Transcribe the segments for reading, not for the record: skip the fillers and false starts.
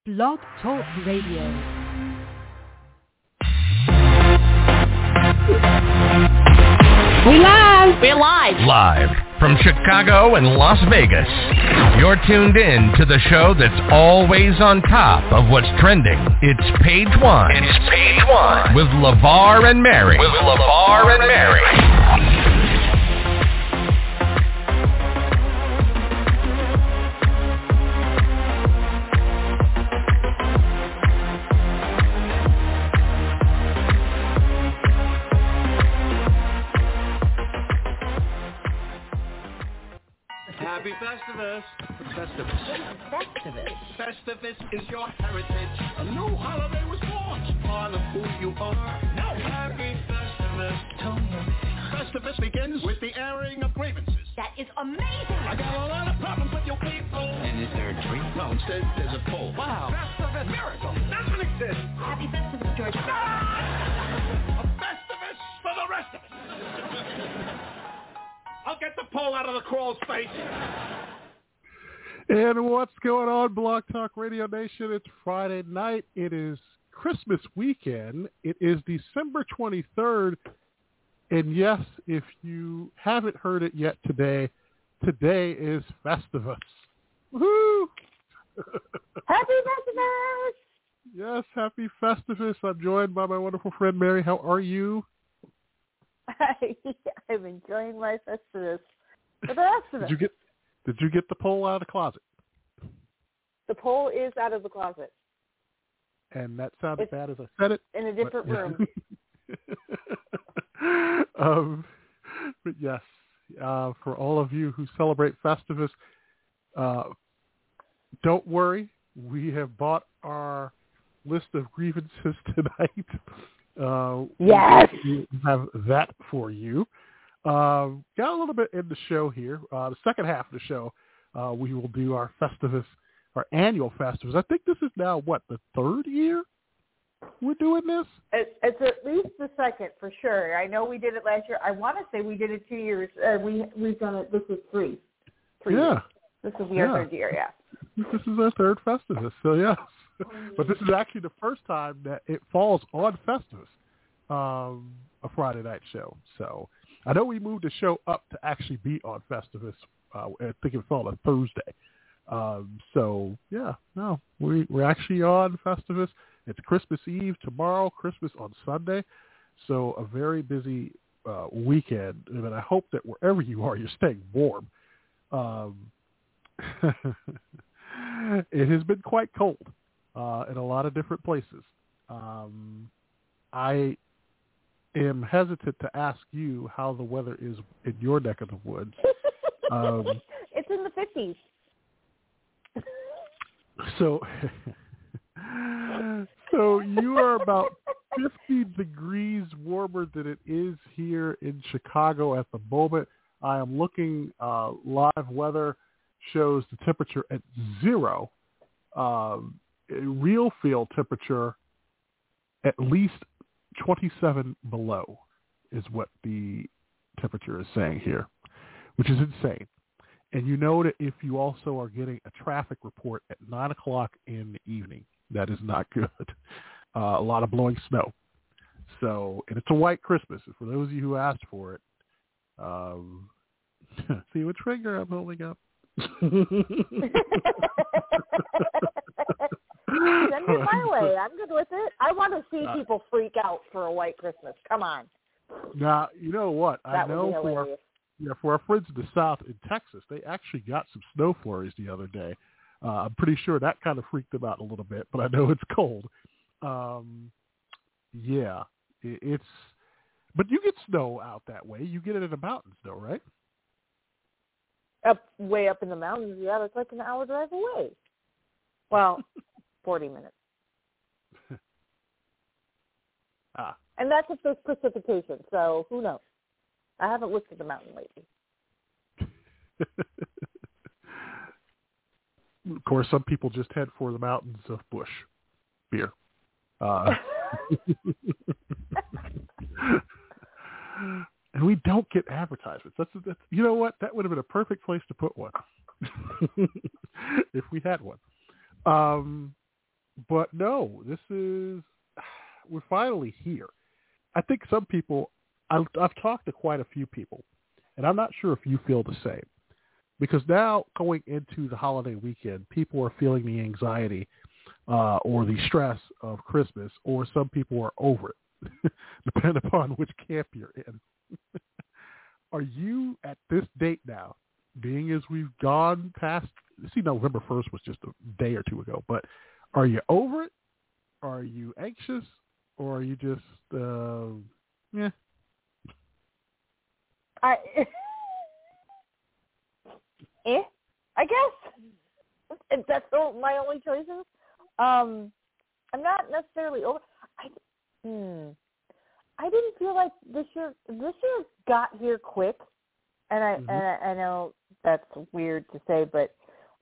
Blog Talk Radio. We're live. Live from Chicago and Las Vegas. You're tuned in to the show that's always on top of what's trending. It's Page One. It's Page One. With LeVar and Mary. Happy Festivus. Festivus. Festivus is your heritage. A new holiday was launched. Part of who you are. Now Happy Festivus. Tell me everything. Festivus begins with the airing of grievances. That is amazing. I got a lot of problems with you people. And is there a tree? No, instead there's a pole. Wow. Festivus. Miracle. Doesn't exist. Happy Festivus, George. A Festivus for the rest of us. I'll get the pole out of the crawl space. And what's going on, Blog Talk Radio Nation? It's Friday night. It is Christmas weekend. It is December 23rd. And yes, if you haven't heard it yet today is Festivus. Woohoo! Happy Festivus! Yes, happy Festivus. I'm joined by my wonderful friend Mary. How are you? I'm enjoying my Festivus for the rest of it. Did you get the pole out of the closet? The pole is out of the closet. And that sounded bad as I said it. In a different room. But yes, for all of you who celebrate Festivus, don't worry. We have bought our list of grievances tonight. Yes. We have that for you. Got a little bit in the show here. The second half of the show, we will do our Festivus, our annual Festivus. I think this is now, the third year we're doing this? It's at least the second for sure. I know we did it last year. I want to say we did it 2 years. We've done it. This is three. Yeah. Years. This will be our third year, yeah. This is our third Festivus, so yes. But this is actually the first time that it falls on Festivus, a Friday night show. So I know we moved the show up to actually be on Festivus. I think it fell on a Thursday. So yeah, no, we're actually on Festivus. It's Christmas Eve tomorrow, Christmas on Sunday. So a very busy weekend. And I hope that wherever you are, you're staying warm. It has been quite cold in a lot of different places. I am hesitant to ask you how the weather is in your neck of the woods. It's in the 50s. So you are about 50 degrees warmer than it is here in Chicago at the moment. I am looking, live weather shows the temperature at 0. Real field temperature at least 27 below is what the temperature is saying here, which is insane. And you know that if you also are getting a traffic report at 9 o'clock in the evening, that is not good. A lot of blowing snow. So, and it's a white Christmas. For those of you who asked for it, see what trigger I'm holding up. Send it my way. I'm good with it. I want to see people freak out for a white Christmas. Come on. Now, you know what? That would be hilarious. For our friends in the South in Texas, they actually got some snow flurries the other day. I'm pretty sure that kind of freaked them out a little bit, but I know it's cold. Yeah, but you get snow out that way. You get it in the mountains, though, right? Way up in the mountains, yeah, that's like an hour drive away. Well, 40 minutes. And that's if there's precipitation, so who knows? I haven't looked at the mountain lately. Of course, some people just head for the mountains of Busch beer. And we don't get advertisements. That's you know what? That would have been a perfect place to put one if we had one. But no, we're finally here. I think some people, I've talked to quite a few people, and I'm not sure if you feel the same. Because now going into the holiday weekend, people are feeling the anxiety or the stress of Christmas, or some people are over it, depending upon which camp you're in. Are you at this date now, being as we've gone past, November 1st was just a day or two ago, but are you over it? Are you anxious? Or are you just, yeah? I guess that's my only choices. I'm not necessarily over. I didn't feel like this year got here quick, and I know that's weird to say, but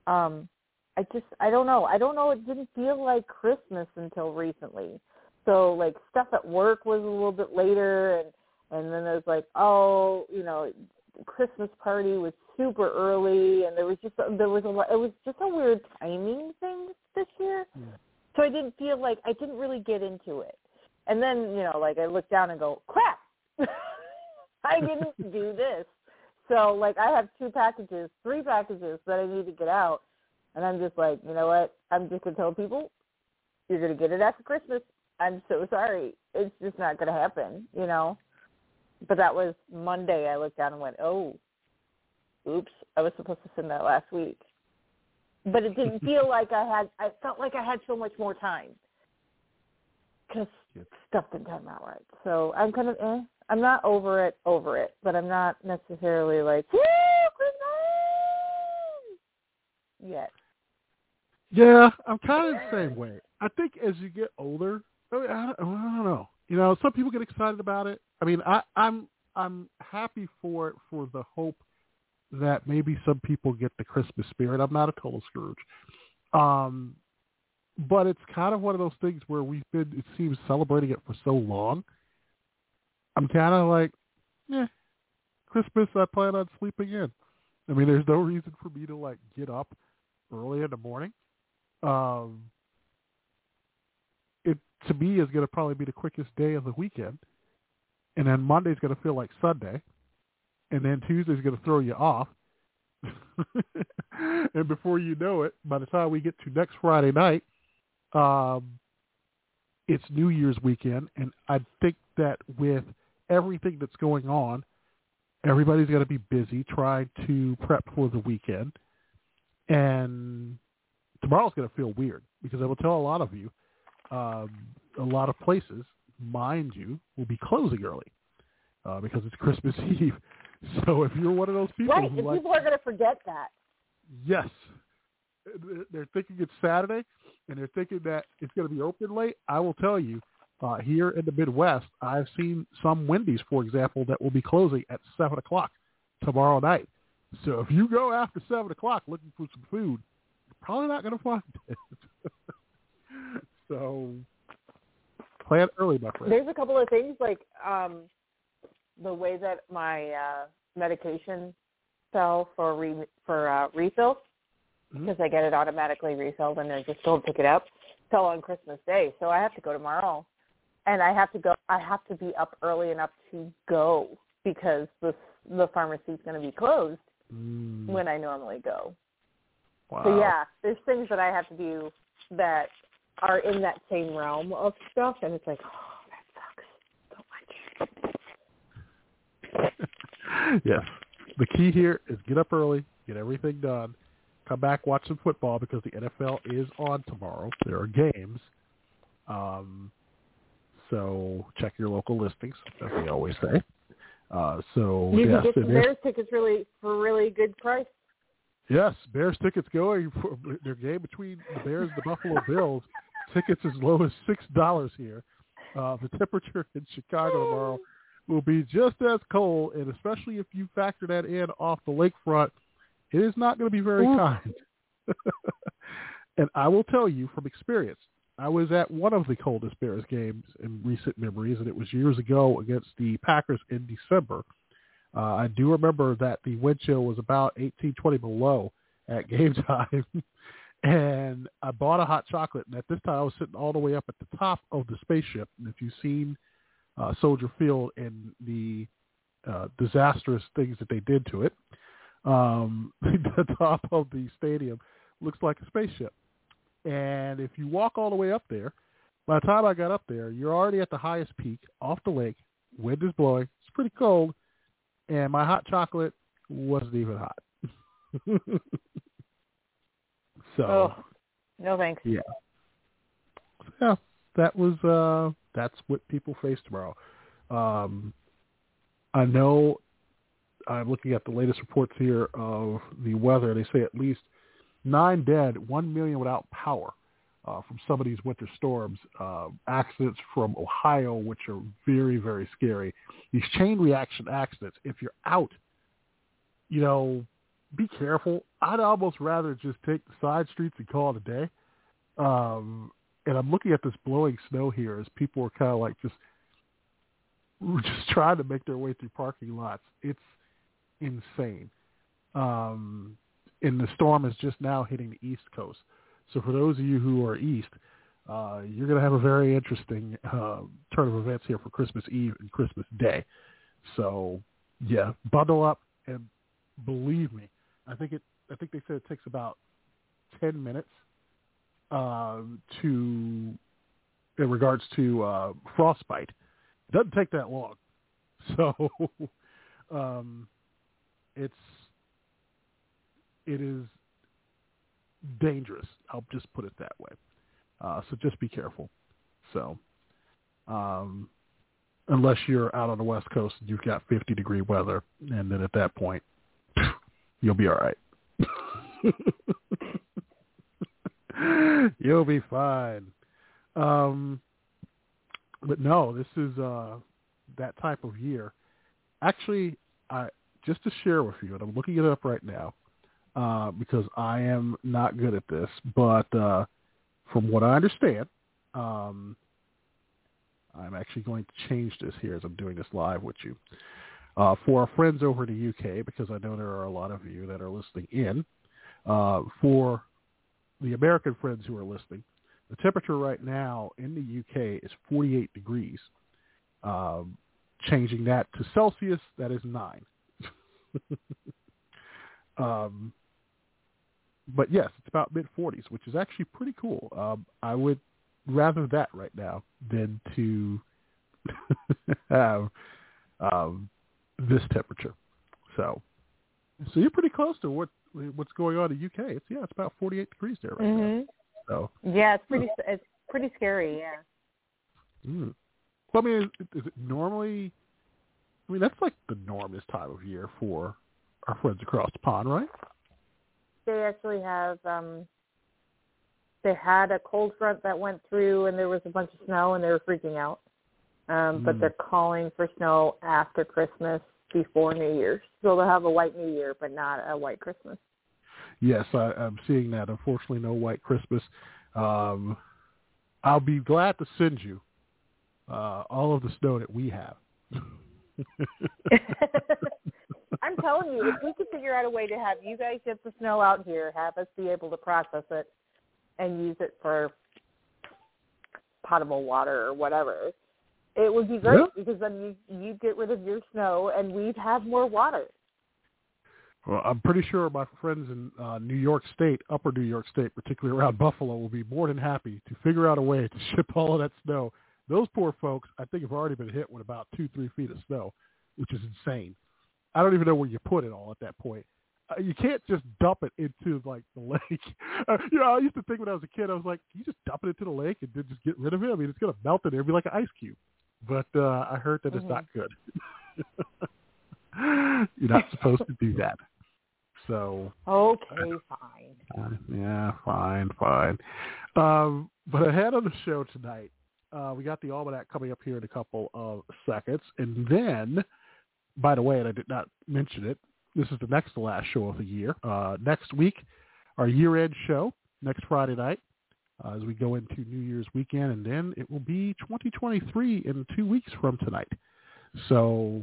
I don't know. It didn't feel like Christmas until recently. So like stuff at work was a little bit later, and then there's like, Christmas party was super early, and it was just a weird timing thing this year. So I didn't really get into it. And then, I look down and go, crap, I didn't do this. So I have 3 packages that I need to get out. And I'm just like, you know what? I'm just going to tell people, you're going to get it after Christmas. I'm so sorry. It's just not going to happen, But that was Monday. I looked down and went, oh, oops, I was supposed to send that last week. But it didn't feel like I felt like I had so much more time because stuff didn't turn out right. So I'm kind of, I'm not over it, but I'm not necessarily like, woo, Christmas yet. Yeah, I'm kind of the same way. I think as you get older, I don't know. Some people get excited about it. I mean, I'm happy for it, for the hope that maybe some people get the Christmas spirit. I'm not a total Scrooge. But it's kind of one of those things where we've been, it seems, celebrating it for so long. I'm kind of like, Christmas, I plan on sleeping in. I mean, there's no reason for me to, get up early in the morning. It, to me, is going to probably be the quickest day of the weekend. And then Monday's going to feel like Sunday. And then Tuesday's going to throw you off. And before you know it, by the time we get to next Friday night, it's New Year's weekend. And I think that with everything that's going on, everybody's going to be busy trying to prep for the weekend. And tomorrow's going to feel weird because I will tell a lot of you, a lot of places, mind you, will be closing early because it's Christmas Eve. So if you're one of those people, right, and people are going to forget that. Yes, they're thinking it's Saturday, and they're thinking that it's going to be open late. I will tell you, here in the Midwest, I've seen some Wendy's, for example, that will be closing at 7 o'clock tomorrow night. So if you go after 7 o'clock looking for some food, you're probably not going to find it. So plan early, my friend. There's a couple of things, the way that my medication fell for refill, because I get it automatically refilled and they're just told to pick it up, fell on Christmas Day. So I have to go tomorrow, and I have to be up early enough to go because the pharmacy's going to be closed when I normally go. Wow. So yeah, there's things that I have to do that are in that same realm of stuff, and it's like, oh, that sucks so much. Yes. The key here is get up early, get everything done, come back, watch some football because the NFL is on tomorrow. There are games. So check your local listings, as we always say. You can get some Bears tickets for a really good price. Yes, Bears tickets going for their game between the Bears and the Buffalo Bills. Tickets as low as $6 here. The temperature in Chicago tomorrow will be just as cold, and especially if you factor that in off the lakefront, it is not going to be very kind. And I will tell you from experience, I was at one of the coldest Bears games in recent memories, and it was years ago against the Packers in December. I do remember that the wind chill was about 18, 20 below at game time. And I bought a hot chocolate, and at this time I was sitting all the way up at the top of the spaceship. And if you've seen Soldier Field and the disastrous things that they did to it, the top of the stadium looks like a spaceship. And if you walk all the way up there, by the time I got up there, you're already at the highest peak off the lake. Wind is blowing. It's pretty cold. And my hot chocolate wasn't even hot. So, no thanks. Yeah, that was that's what people face tomorrow. I know I'm looking at the latest reports here of the weather. They say at least 9 dead, 1 million without power from some of these winter storms. Accidents from Ohio, which are very, very scary. These chain reaction accidents. If you're out, be careful. I'd almost rather just take the side streets and call it a day. And I'm looking at this blowing snow here as people are kind of like just trying to make their way through parking lots. It's insane. And the storm is just now hitting the East Coast. So for those of you who are east, you're going to have a very interesting turn of events here for Christmas Eve and Christmas Day. So, yeah, bundle up, and believe me, I think they said it takes about 10 minutes in regards to frostbite. It doesn't take that long. So it is dangerous. I'll just put it that way. So just be careful. So unless you're out on the West Coast and you've got 50-degree weather, and then at that point, you'll be all right. You'll be fine. But no, this is that type of year. Actually, just to share with you, and I'm looking it up right now because I am not good at this, but from what I understand, I'm actually going to change this here as I'm doing this live with you. For our friends over in the UK, because I know there are a lot of you that are listening in, for the American friends who are listening, the temperature right now in the UK is 48 degrees. Changing that to Celsius, that is 9. But yes, it's about mid-40s, which is actually pretty cool. I would rather that right now than to have this temperature. So you're pretty close to what's going on in the UK. It's about 48 degrees there right now. So yeah, it's pretty scary. Yeah. Mm. Well, I mean, is it normally? I mean, that's like the norm this time of year for our friends across the pond, right? They actually have. They had a cold front that went through, and there was a bunch of snow, and they were freaking out. But they're calling for snow after Christmas, before New Year's. So they'll have a white New Year, but not a white Christmas. Yes, I'm seeing that. Unfortunately, no white Christmas. I'll be glad to send you all of the snow that we have. I'm telling you, if we could figure out a way to have you guys get the snow out here, have us be able to process it and use it for potable water or whatever, it would be great because then you get rid of your snow and we'd have more water. Well, I'm pretty sure my friends in New York State, upper New York State, particularly around Buffalo, will be more than happy to figure out a way to ship all of that snow. Those poor folks, I think, have already been hit with about 2-3 feet of snow, which is insane. I don't even know where you put it all at that point. You can't just dump it into, like, the lake. I used to think when I was a kid, I was like, you just dump it into the lake and then just get rid of it? I mean, it's going to melt in there and be like an ice cube. But I heard that it's not good. You're not supposed to do that. So okay, fine. Yeah, fine. But ahead of the show tonight, we got the Almanac coming up here in a couple of seconds. And then, by the way, and I did not mention it, this is the next to last show of the year. Next week, our year-end show, next Friday night, as we go into New Year's weekend. And then it will be 2023 in 2 weeks from tonight. So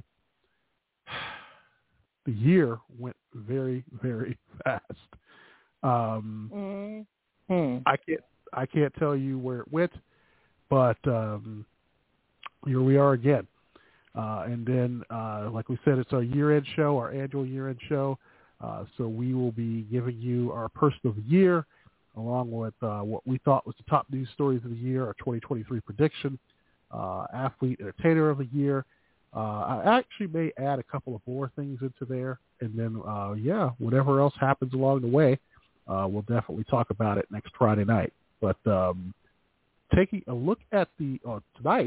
the year went very, very fast. I can't tell you where it went, but here we are again. And then, like we said, it's our year-end show, our annual year-end show. So we will be giving you our person of the year, along with what we thought was the top news stories of the year, our 2023 prediction, athlete entertainer of the year. I actually may add a couple of more things into there. And then, whatever else happens along the way, we'll definitely talk about it next Friday night. But taking a look at the tonight,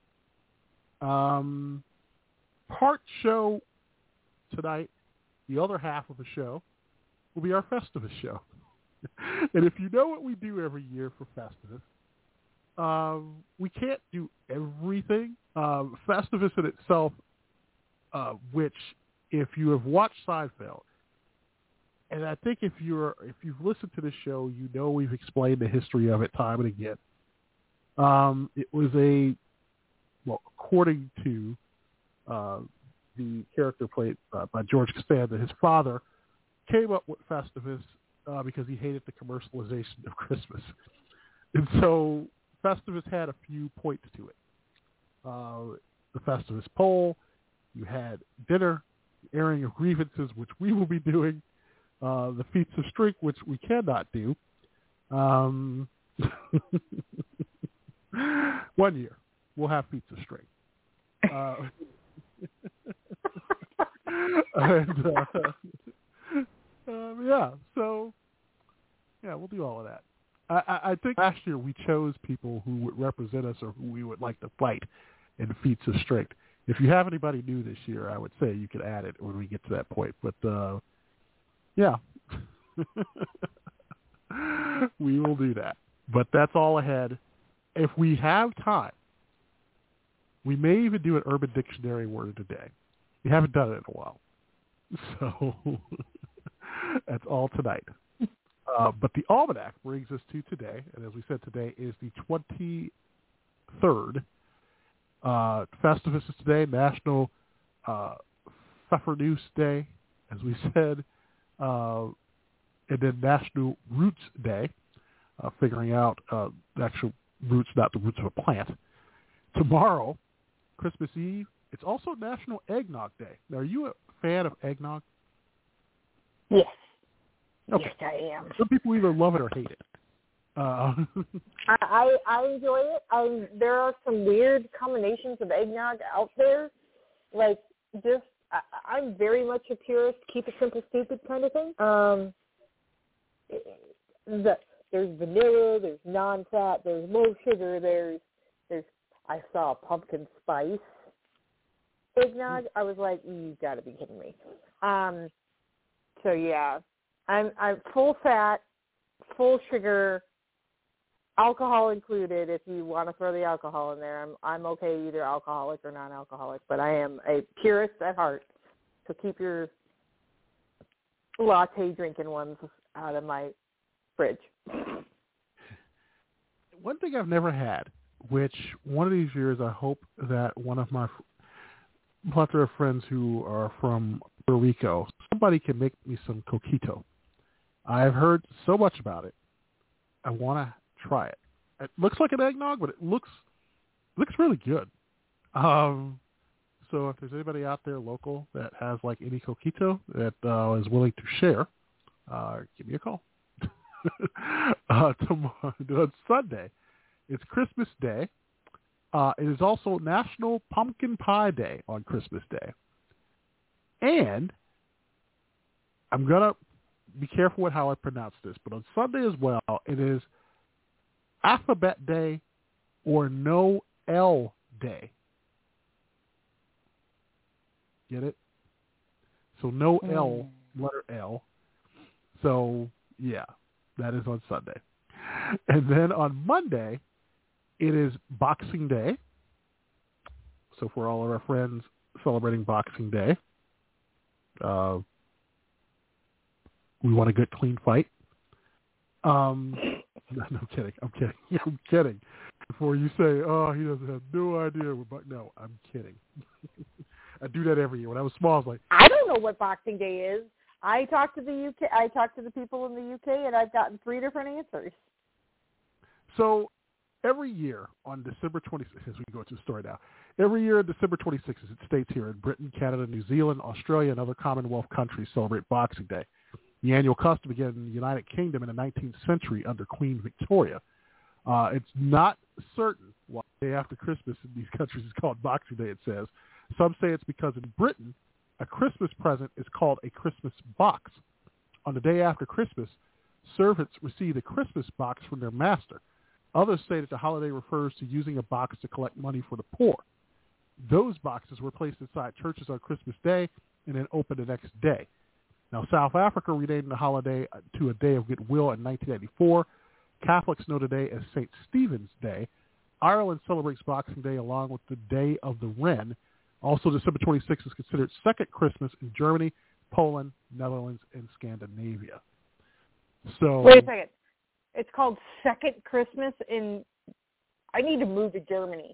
part show tonight, the other half of the show will be our Festivus show. And if you know what we do every year for Festivus, we can't do everything. Festivus in itself, which if you have watched Seinfeld, and I think if you've listened to this show, you know we've explained the history of it time and again. It was according to the character played by George Costanza, his father came up with Festivus because he hated the commercialization of Christmas. And so Festivus had a few points to it. The Festivus poll, you had dinner, airing of grievances, which we will be doing, the feats of strength, which we cannot do. 1 year, we'll have feats of strength. We'll do all of that. I think last year we chose people who would represent us or who we would like to fight in feats of strength. If you have anybody new this year, I would say you could add it when we get to that point. But, we will do that. But that's all ahead. If we have time, we may even do an Urban Dictionary word of the day. We haven't done it in a while. So that's all tonight. But the Almanac brings us to today, and as we said, today is the 23rd. Festivus is today, National Pfeffernuss Day, as we said, and then National Roots Day, figuring out the actual roots, not the roots of a plant. Tomorrow, Christmas Eve, it's also National Eggnog Day. Now, are you a fan of eggnog? Yes. Okay. Yes, I am. Some people either love it or hate it. I enjoy it. There are some weird combinations of eggnog out there. I'm very much a purist, keep it simple, stupid kind of thing. There's vanilla, there's non-fat, there's low sugar, there's I saw pumpkin spice eggnog. I was like, you got to be kidding me. So yeah, I'm full fat, full sugar, alcohol included. If you want to throw the alcohol in there, I'm okay either alcoholic or non-alcoholic. But I am a purist at heart. So keep your latte drinking ones out of my fridge. One thing I've never had, which one of these years I hope that one of my plethora of friends who are from Puerto Rico, somebody can make me some coquito. I've heard so much about it. I want to try it. It looks like an eggnog, but it looks really good. So if there's anybody out there local that has like any coquito that is willing to share, give me a call. Tomorrow, on Sunday, it's Christmas Day. It is also National Pumpkin Pie Day on Christmas Day. And I'm going to be careful with how I pronounce this, but on Sunday as well, it is Alphabet Day or Noel Day. Get it? So Noel, letter L. So, yeah, that is on Sunday. And then on Monday, it is Boxing Day. So for all of our friends celebrating Boxing Day, we want a good, clean fight. No, I'm kidding. I'm kidding. Before you say, oh, he doesn't have no idea. No, I'm kidding. I do that every year. When I was small, I was like, I don't know what Boxing Day is. I talked to the UK. I talked to the people in the UK, and I've gotten 3 different answers. So every year on December 26th, as we go to the story now, every year on December 26th, it states here in Britain, Canada, New Zealand, Australia, and other Commonwealth countries celebrate Boxing Day. The annual custom began in the United Kingdom in the 19th century under Queen Victoria. It's not certain why the day after Christmas in these countries is called Boxing Day, it says. Some say it's because in Britain, a Christmas present is called a Christmas box. On the day after Christmas, servants receive a Christmas box from their master. Others say that the holiday refers to using a box to collect money for the poor. Those boxes were placed inside churches on Christmas Day and then opened the next day. Now, South Africa renamed the holiday to a Day of Goodwill in 1984. Catholics know the day as St. Stephen's Day. Ireland celebrates Boxing Day along with the Day of the Wren. Also, December 26th is considered second Christmas in Germany, Poland, Netherlands, and Scandinavia. So wait a second. It's called Second Christmas in... I need to move to Germany.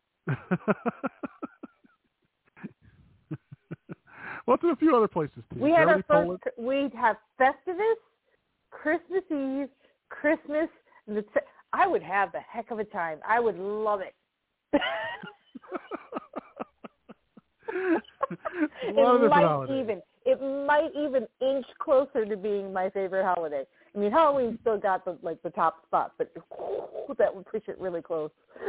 Well, there's a few other places, too. We had Germany, our first... We'd have Festivus, Christmas Eve, Christmas... I would have the heck of a time. I would love it. It might even inch closer to being my favorite holiday. I mean, Halloween still got the top spot, but that would push it really close.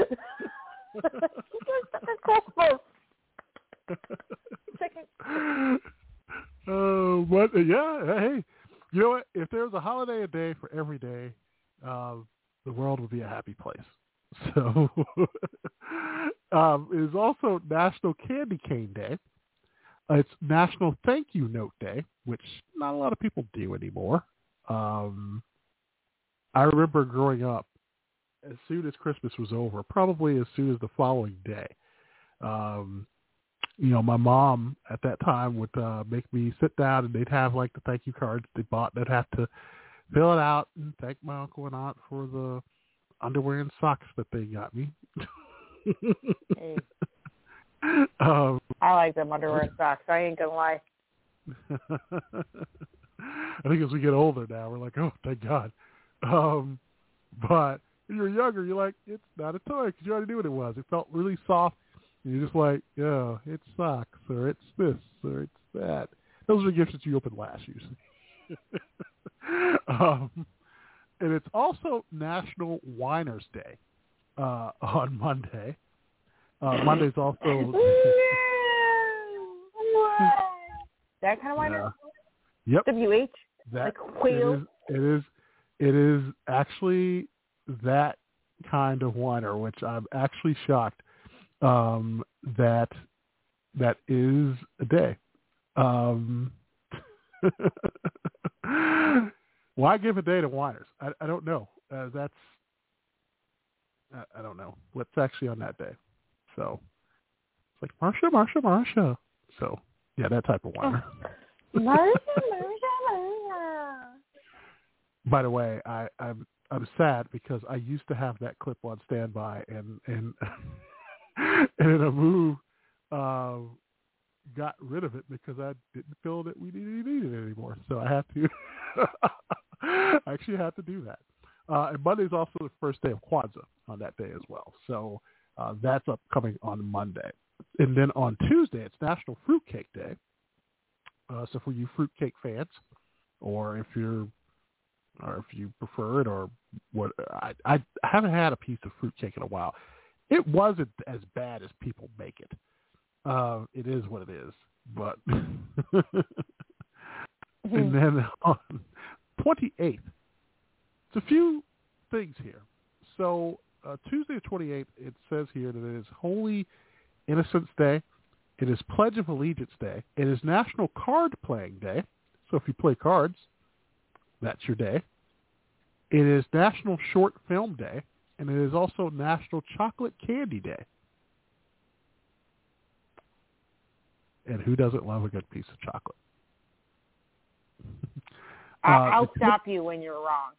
But yeah, hey, you know what? If there was a holiday a day for every day, the world would be a happy place. So it is also National Candy Cane Day. It's National Thank You Note Day, which not a lot of people do anymore. I remember growing up, as soon as Christmas was over, probably as soon as the following day, my mom at that time would make me sit down, and they'd have like the thank you cards they bought. They'd have to fill it out and thank my uncle and aunt for the underwear and socks that they got me. Hey. I like them underwear and socks. I ain't gonna lie. I think as we get older now, we're like, oh, thank God. But when you're younger, you're like, it's not a toy because you already knew what it was. It felt really soft. And you're just like, yeah, it's socks or it's this or it's that. Those are the gifts that you open last usually. And it's also National Winers Day on Monday. Monday's also... That kind of winer? Yep. WH? That, like whale? It is actually that kind of winer, which I'm actually shocked that is a day. Why give a day to whiners? I don't know. I don't know what's actually on that day. So it's like Marsha. So yeah, that type of whiner. Marsha. By the way, I'm sad because I used to have that clip on standby, and and in a move got rid of it because I didn't feel that we needed it anymore. So I had to. I actually had to do that. And Monday is also the first day of Kwanzaa on that day as well. So that's upcoming on Monday. And then on Tuesday, it's National Fruitcake Day. So for you fruitcake fans, or if you prefer it, or what, I haven't had a piece of fruitcake in a while. It wasn't as bad as people make it. It is what it is. But and then on 28th, it's a few things here. So Tuesday the 28th, it says here that it is Holy Innocents Day. It is Pledge of Allegiance Day. It is National Card Playing Day. So if you play cards, that's your day. It is National Short Film Day. And it is also National Chocolate Candy Day. And who doesn't love a good piece of chocolate? I'll stop you when you're wrong.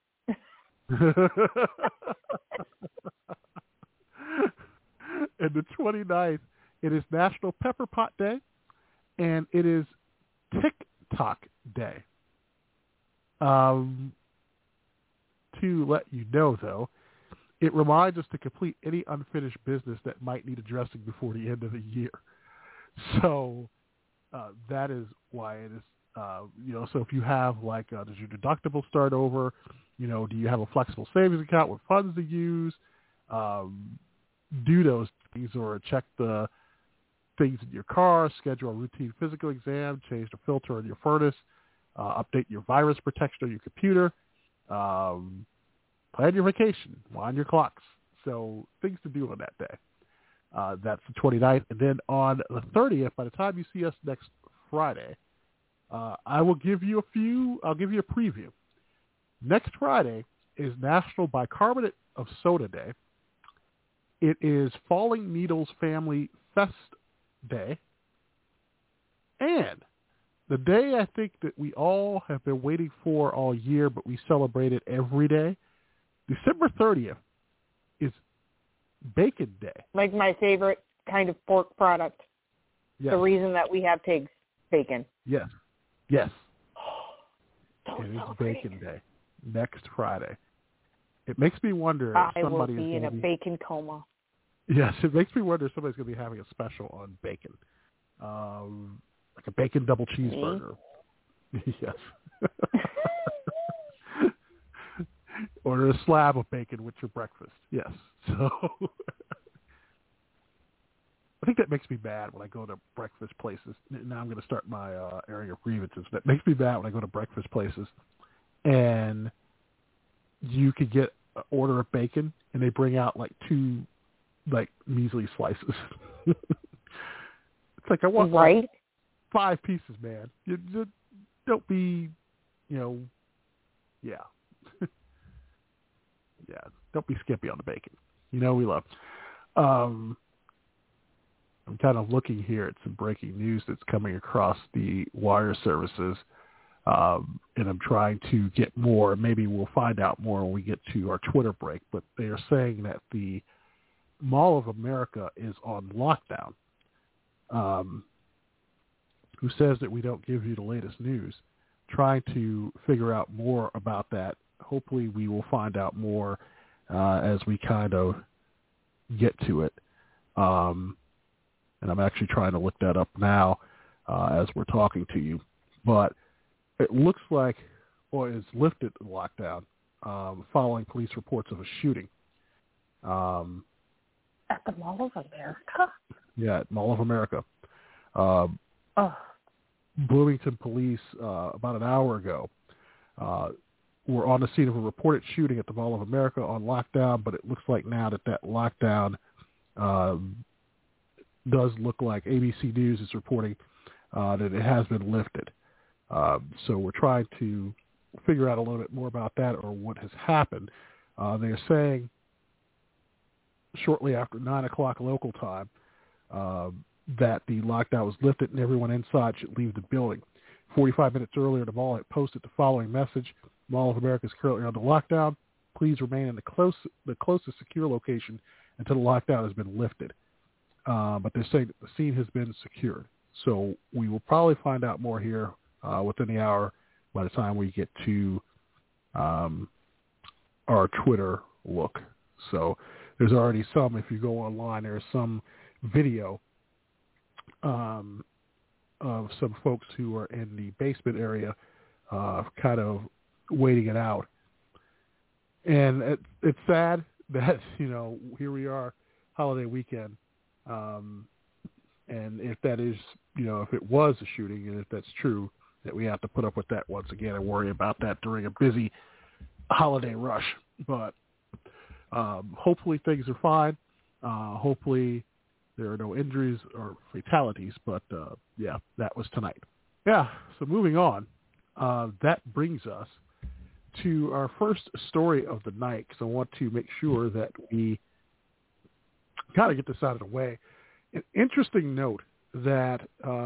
And the 29th, it is National Pepper Pot Day, and it is TikTok day. To let you know, though, it reminds us to complete any unfinished business that might need addressing before the end of the year. So that is why it is, so if you have does your deductible start over? Do you have a flexible savings account with funds to use? Do those things, or check the things in your car, schedule a routine physical exam, change the filter on your furnace, update your virus protection on your computer, plan your vacation, wind your clocks. So things to do on that day. That's the 29th. And then on the 30th, by the time you see us next Friday, I will give you I'll give you a preview. Next Friday is National Bicarbonate of Soda Day. It is Falling Needles Family Fest Day. And the day I think that we all have been waiting for all year, but we celebrate it every day, December 30th, is Bacon Day. Like my favorite kind of pork product. Yes. The reason that we have pigs, bacon. Yes. It is Bacon Day. Next Friday. It makes me wonder if somebody will be in a bacon coma. Yes, it makes me wonder if somebody's going to be having a special on bacon. Like a bacon double cheeseburger. Yes. Order a slab of bacon with your breakfast. Yes. So I think that makes me mad when I go to breakfast places. Now I'm going to start my airing of grievances. That makes me mad when I go to breakfast places and you could get an order of bacon and they bring out two measly slices. It's like, I want right? 5 pieces, man. You don't be, yeah. Yeah, don't be skimpy on the bacon. We love. I'm kind of looking here at some breaking news that's coming across the wire services, and I'm trying to get more. Maybe we'll find out more when we get to our Twitter break, but they are saying that the Mall of America is on lockdown. Who says that we don't give you the latest news? Trying to figure out more about that. Hopefully we will find out more as we kind of get to it. And I'm actually trying to look that up now as we're talking to you. But it looks like, is lifted the lockdown following police reports of a shooting. At the Mall of America? Yeah, at Mall of America. Bloomington police, about an hour ago, were on the scene of a reported shooting at the Mall of America on lockdown, but it looks like now that lockdown does look like ABC News is reporting that it has been lifted. So we're trying to figure out a little bit more about that or what has happened. They're saying shortly after 9 o'clock local time that the lockdown was lifted and everyone inside should leave the building. 45 minutes earlier, the mall had posted the following message: Mall of America is currently under lockdown. Please remain in the closest secure location until the lockdown has been lifted. But they're saying that the scene has been secured. So we will probably find out more here within the hour by the time we get to our Twitter look. So there's already some, if you go online, there's some video of some folks who are in the basement area kind of waiting it out. And it's sad that, here we are, holiday weekend. And if that is, if it was a shooting and if that's true, that we have to put up with that once again and worry about that during a busy holiday rush. But hopefully things are fine. Hopefully there are no injuries or fatalities. But, that was tonight. Yeah, so moving on, that brings us to our first story of the night, because I want to make sure that we kind of get this out of the way. An interesting note that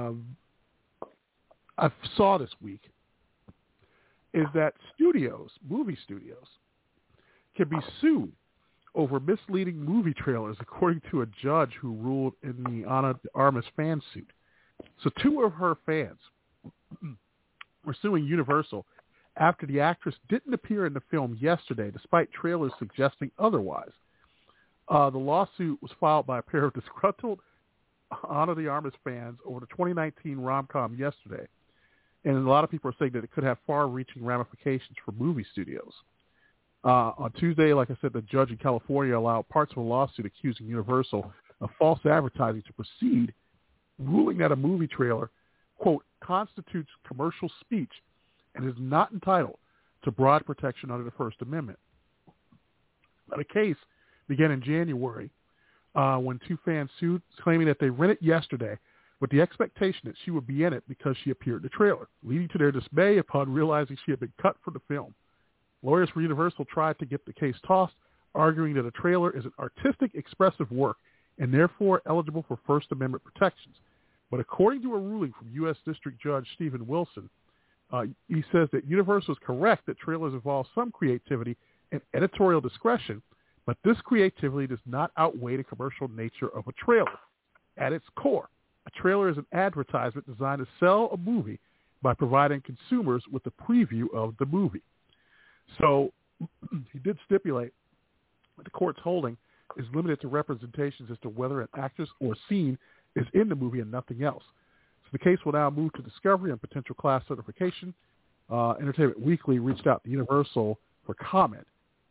I saw this week is that movie studios, can be sued over misleading movie trailers, according to a judge who ruled in the Ana de Armas fan suit. So 2 of her fans were suing Universal after the actress didn't appear in the film yesterday, despite trailers suggesting otherwise. The lawsuit was filed by a pair of disgruntled Ana de Armas fans over the 2019 rom-com Yesterday, and a lot of people are saying that it could have far-reaching ramifications for movie studios. On Tuesday, like I said, the judge in California allowed parts of a lawsuit accusing Universal of false advertising to proceed, ruling that a movie trailer, quote, constitutes commercial speech and is not entitled to broad protection under the First Amendment. Now, the case began in January when two fans sued, claiming that they rented Yesterday with the expectation that she would be in it because she appeared in the trailer, leading to their dismay upon realizing she had been cut from the film. Lawyers for Universal tried to get the case tossed, arguing that a trailer is an artistic, expressive work and therefore eligible for First Amendment protections. But according to a ruling from U.S. District Judge Stephen Wilson, he says that Universal is correct that trailers involve some creativity and editorial discretion, but this creativity does not outweigh the commercial nature of a trailer. At its core, a trailer is an advertisement designed to sell a movie by providing consumers with a preview of the movie. So he did stipulate that the court's holding is limited to representations as to whether an actress or scene is in the movie and nothing else. So the case will now move to discovery and potential class certification. Entertainment Weekly reached out to Universal for comment.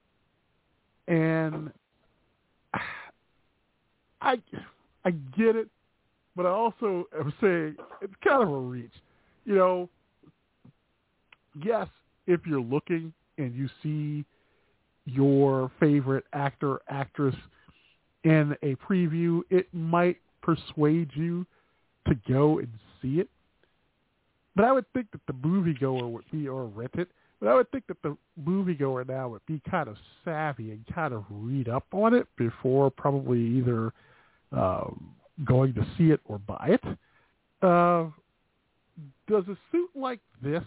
And I get it, but I also am saying it's kind of a reach. You know, yes, if you're looking and you see your favorite actor or actress in a preview, it might persuade you to go and see it. But I would think that the moviegoer would be, or rent it, but I would think that the moviegoer now would be kind of savvy and kind of read up on it before probably either going to see it or buy it. Does a suit like this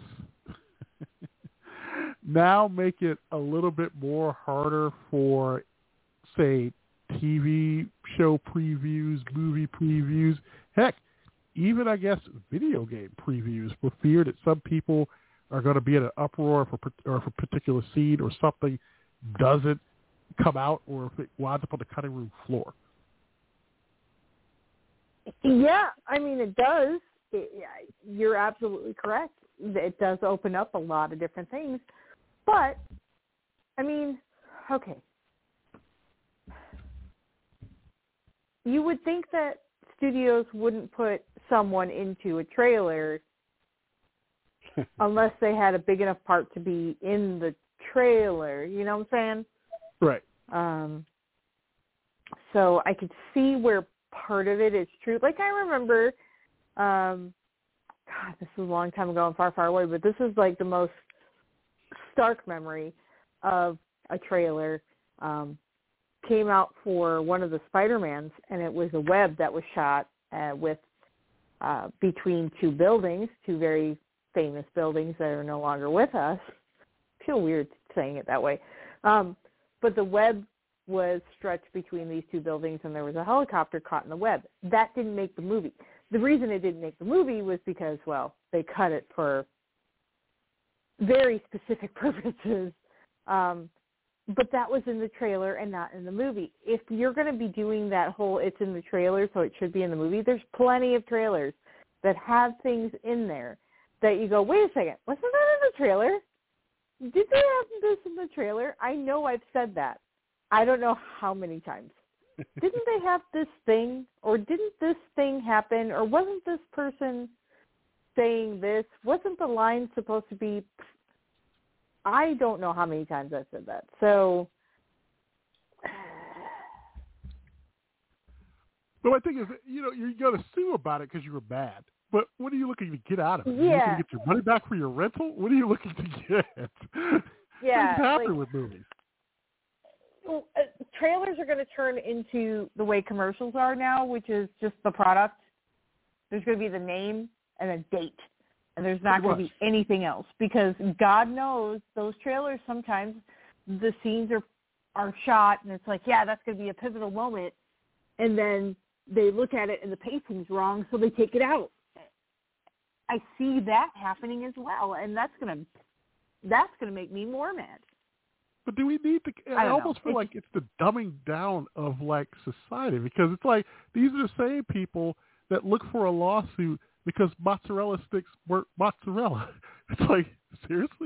now make it a little bit more harder for, say, TV show previews, movie previews, heck, even, I guess, video game previews, for fear that some people are going to be in an uproar if a particular scene or something doesn't come out, or if it winds up on the cutting room floor? Yeah, I mean, it does. You're absolutely correct. It does open up a lot of different things. But, I mean, okay. You would think that studios wouldn't put someone into a trailer unless they had a big enough part to be in the trailer. You know what I'm saying? Right. So I could see where part of it is true. Like, I remember, God, this is a long time ago and far, far away, but this is like the most stark memory of a trailer. Came out for one of the Spider-Mans, and it was a web that was shot with between two buildings, two very famous buildings that are no longer with us. I feel weird saying it that way. But the web was stretched between these two buildings, and there was a helicopter caught in the web. That didn't make the movie. The reason it didn't make the movie was because, well, they cut it for very specific purposes. But that was in the trailer and not in the movie. If you're going to be doing that whole it's in the trailer, so it should be in the movie, there's plenty of trailers that have things in there that you go, wait a second, wasn't that in the trailer? Did they have this in the trailer? I know I've said that. I don't know how many times. Didn't they have this thing? Or didn't this thing happen? Or wasn't this person saying this? Wasn't the line supposed to be... I don't know how many times I've said that. So, but my thing is, you know, you're going to sue about it because you were mad. But what are you looking to get out of it? Yeah. Are you looking to get your money back for your rental? What are you looking to get? Yeah, things happen with movies. Well, trailers are going to turn into the way commercials are now, which is just the product. There's going to be the name and a date. And there's not going to be anything else, because God knows those trailers, sometimes the scenes are shot and it's like, yeah, that's going to be a pivotal moment. And then they look at it and the pacing's wrong, so they take it out. I see that happening as well, and that's gonna make me more mad. But do we need to? I almost feel like it's the dumbing down of like society, because it's like these are the same people that look for a lawsuit because mozzarella sticks weren't mozzarella. It's like, seriously?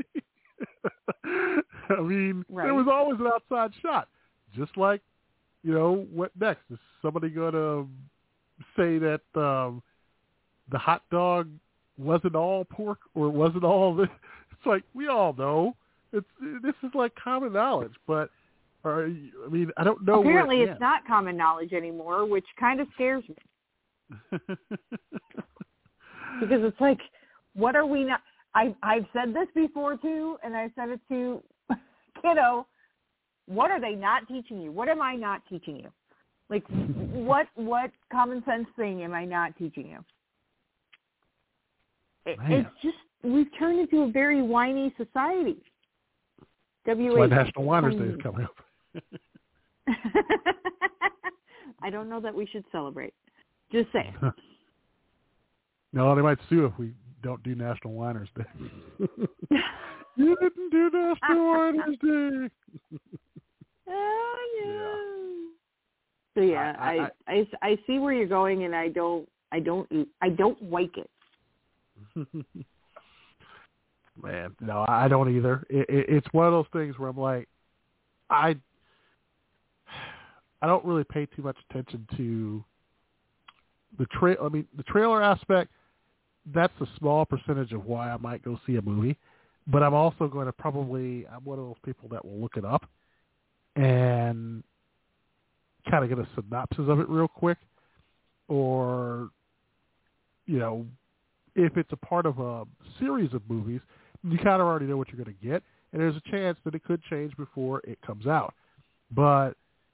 I mean, there was always an outside shot. Just like, what next? Is somebody going to say that the hot dog wasn't all pork or wasn't all this? It's like, we all know. This is like common knowledge, but I mean, I don't know. Apparently, it's not common knowledge anymore, which kind of scares me. Because it's like, what are we not? I've said this before too, and I said it to Kiddo. What are they not teaching you? What am I not teaching you? Like, what common sense thing am I not teaching you? It's just, we've turned into a very whiny society. That's why National Whiners Day is coming up. I don't know that we should celebrate. Just saying. No, they might sue if we don't do National Whiners Day. You didn't do National Whiners Day. Oh, yeah. So yeah, I see where you're going, and I don't like it. Man, no, I don't either. It's one of those things where I'm like, I don't really pay too much attention to the trailer aspect. That's a small percentage of why I might go see a movie, but I'm also going to I'm one of those people that will look it up and kind of get a synopsis of it real quick, or, if it's a part of a series of movies, you kind of already know what you're going to get, and there's a chance that it could change before it comes out. But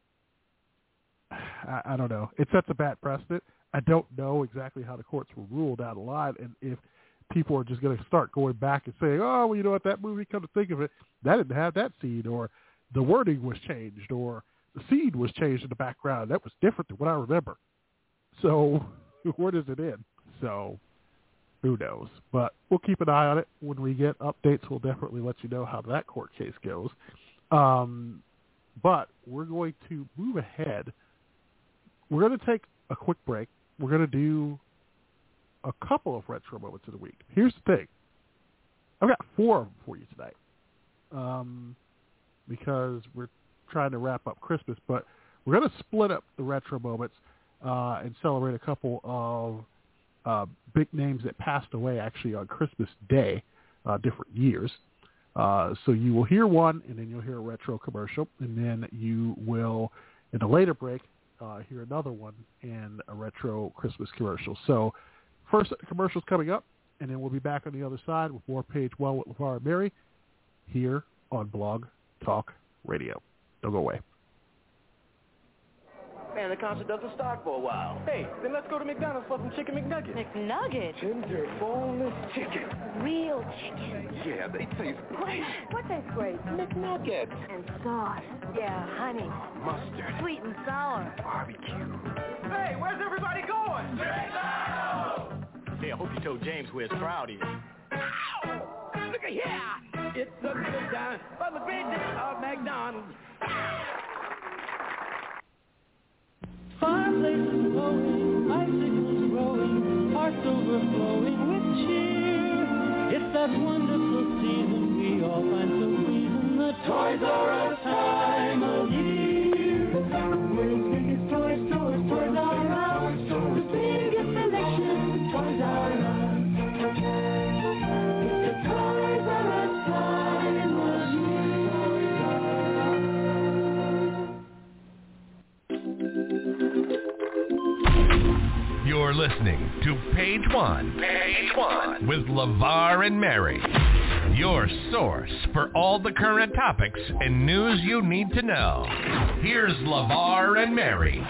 I don't know. It sets a bad precedent. I don't know exactly how the courts will rule down the line, and if people are just going to start going back and saying, oh, well, you know what, that movie, come to think of it, that didn't have that scene, or the wording was changed, or the scene was changed in the background. That was different than what I remember. So where does it end? So who knows? But we'll keep an eye on it. When we get updates, we'll definitely let you know how that court case goes. But we're going to move ahead. We're going to take a quick break. We're going to do a couple of retro moments of the week. Here's the thing. I've got 4 of them for you tonight, because we're trying to wrap up Christmas. But we're going to split up the retro moments and celebrate a couple of big names that passed away actually on Christmas Day, different years. So you will hear one, and then you'll hear a retro commercial, and then you will, in a later break, hear another one and a retro Christmas commercial. So first commercial's coming up, and then we'll be back on the other side with more Page One with LeVar and Mary here on Blog Talk Radio. Don't go away. Man, the concert doesn't start for a while. Hey, then let's go to McDonald's for some chicken McNuggets. McNuggets? Tender, boneless chicken. Real chicken. Yeah, they taste great. What tastes great? McNuggets. And sauce. Yeah, honey. Mustard. Sweet and sour. Barbecue. Hey, where's everybody going? McDonald's! Hey, I hope you told James where his crowd is. Ow! Look at here! It's a good time for the great day of McDonald's. Fireplaces glowing, icicles growing, hearts overflowing with cheer. It's that wonderful season we all find so pleasing. The toys are a time of year. World's biggest toys, toys are ours. The biggest selection, toys are us. It's the Toys R Us time of year. You're listening to Page One. Page One with LeVar and Mary. Your source for all the current topics and news you need to know. Here's LeVar and Mary.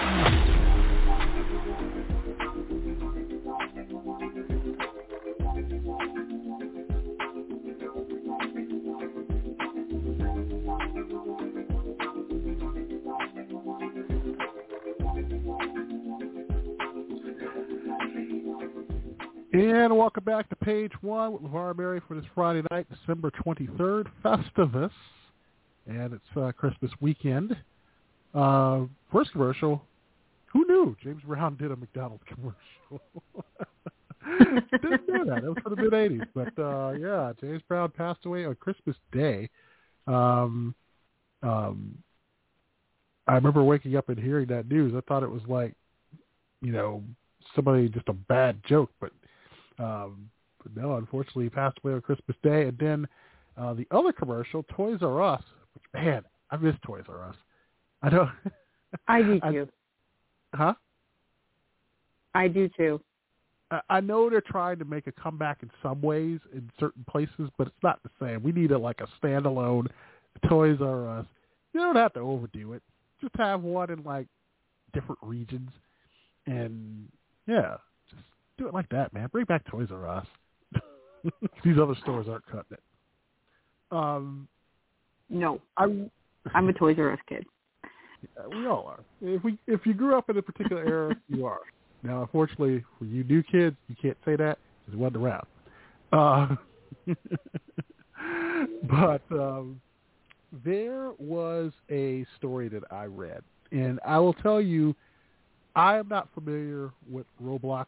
And welcome back to Page One with LeVar Mary for this Friday night, December 23rd, Festivus. And it's Christmas weekend. First commercial. Who knew James Brown did a McDonald's commercial? Didn't know that. It was for the mid-'80s. But, yeah, James Brown passed away on Christmas Day. I remember waking up and hearing that news. I thought it was like, you know, somebody, just a bad joke. But no, unfortunately, he passed away on Christmas Day. And then the other commercial, Toys R Us, which, man, I miss Toys R Us. I know. I do too. Huh? I do too. I know they're trying to make a comeback in some ways in certain places, but it's not the same. We need a standalone Toys R Us. You don't have to overdo it. Just have one in like different regions, and yeah, just do it like that, man. Bring back Toys R Us. These other stores aren't cutting it. No, I'm a Toys R Us kid. Yeah, we all are. If you grew up in a particular era, you are. Now, unfortunately, for you new kids, you can't say that because it wasn't around. But there was a story that I read, and I will tell you, I am not familiar with Roblox.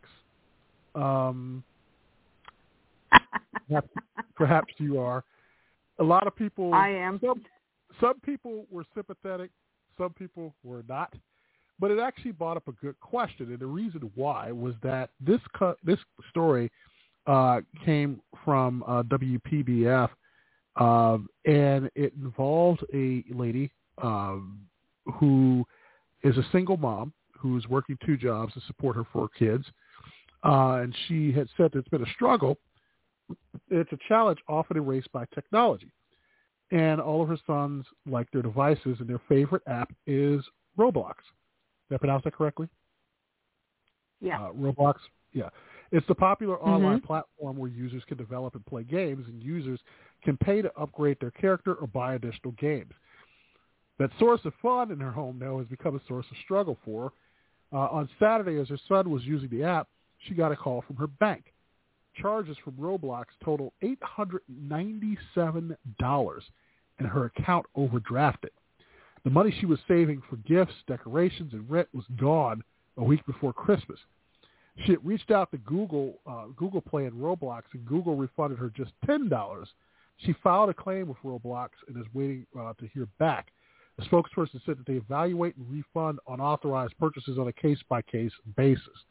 Perhaps you are. A lot of people. I am. Some people were sympathetic. Some people were not. But it actually brought up a good question, and the reason why was that this story came from WPBF, and it involved a lady who is a single mom who's working 2 jobs to support her 4 kids, and she had said that it's been a struggle. It's a challenge often erased by technology, and all of her sons like their devices, and their favorite app is Roblox. Did I pronounce that correctly? Yeah. Roblox? Yeah. It's the popular online platform where users can develop and play games, and users can pay to upgrade their character or buy additional games. That source of fun in her home now has become a source of struggle for her. On Saturday, as her son was using the app, she got a call from her bank. Charges from Roblox totaled $897, and her account overdrafted. The money she was saving for gifts, decorations, and rent was gone a week before Christmas. She had reached out to Google Play and Roblox, and Google refunded her just $10. She filed a claim with Roblox and is waiting to hear back. The spokesperson said that they evaluate and refund unauthorized purchases on a case-by-case basis.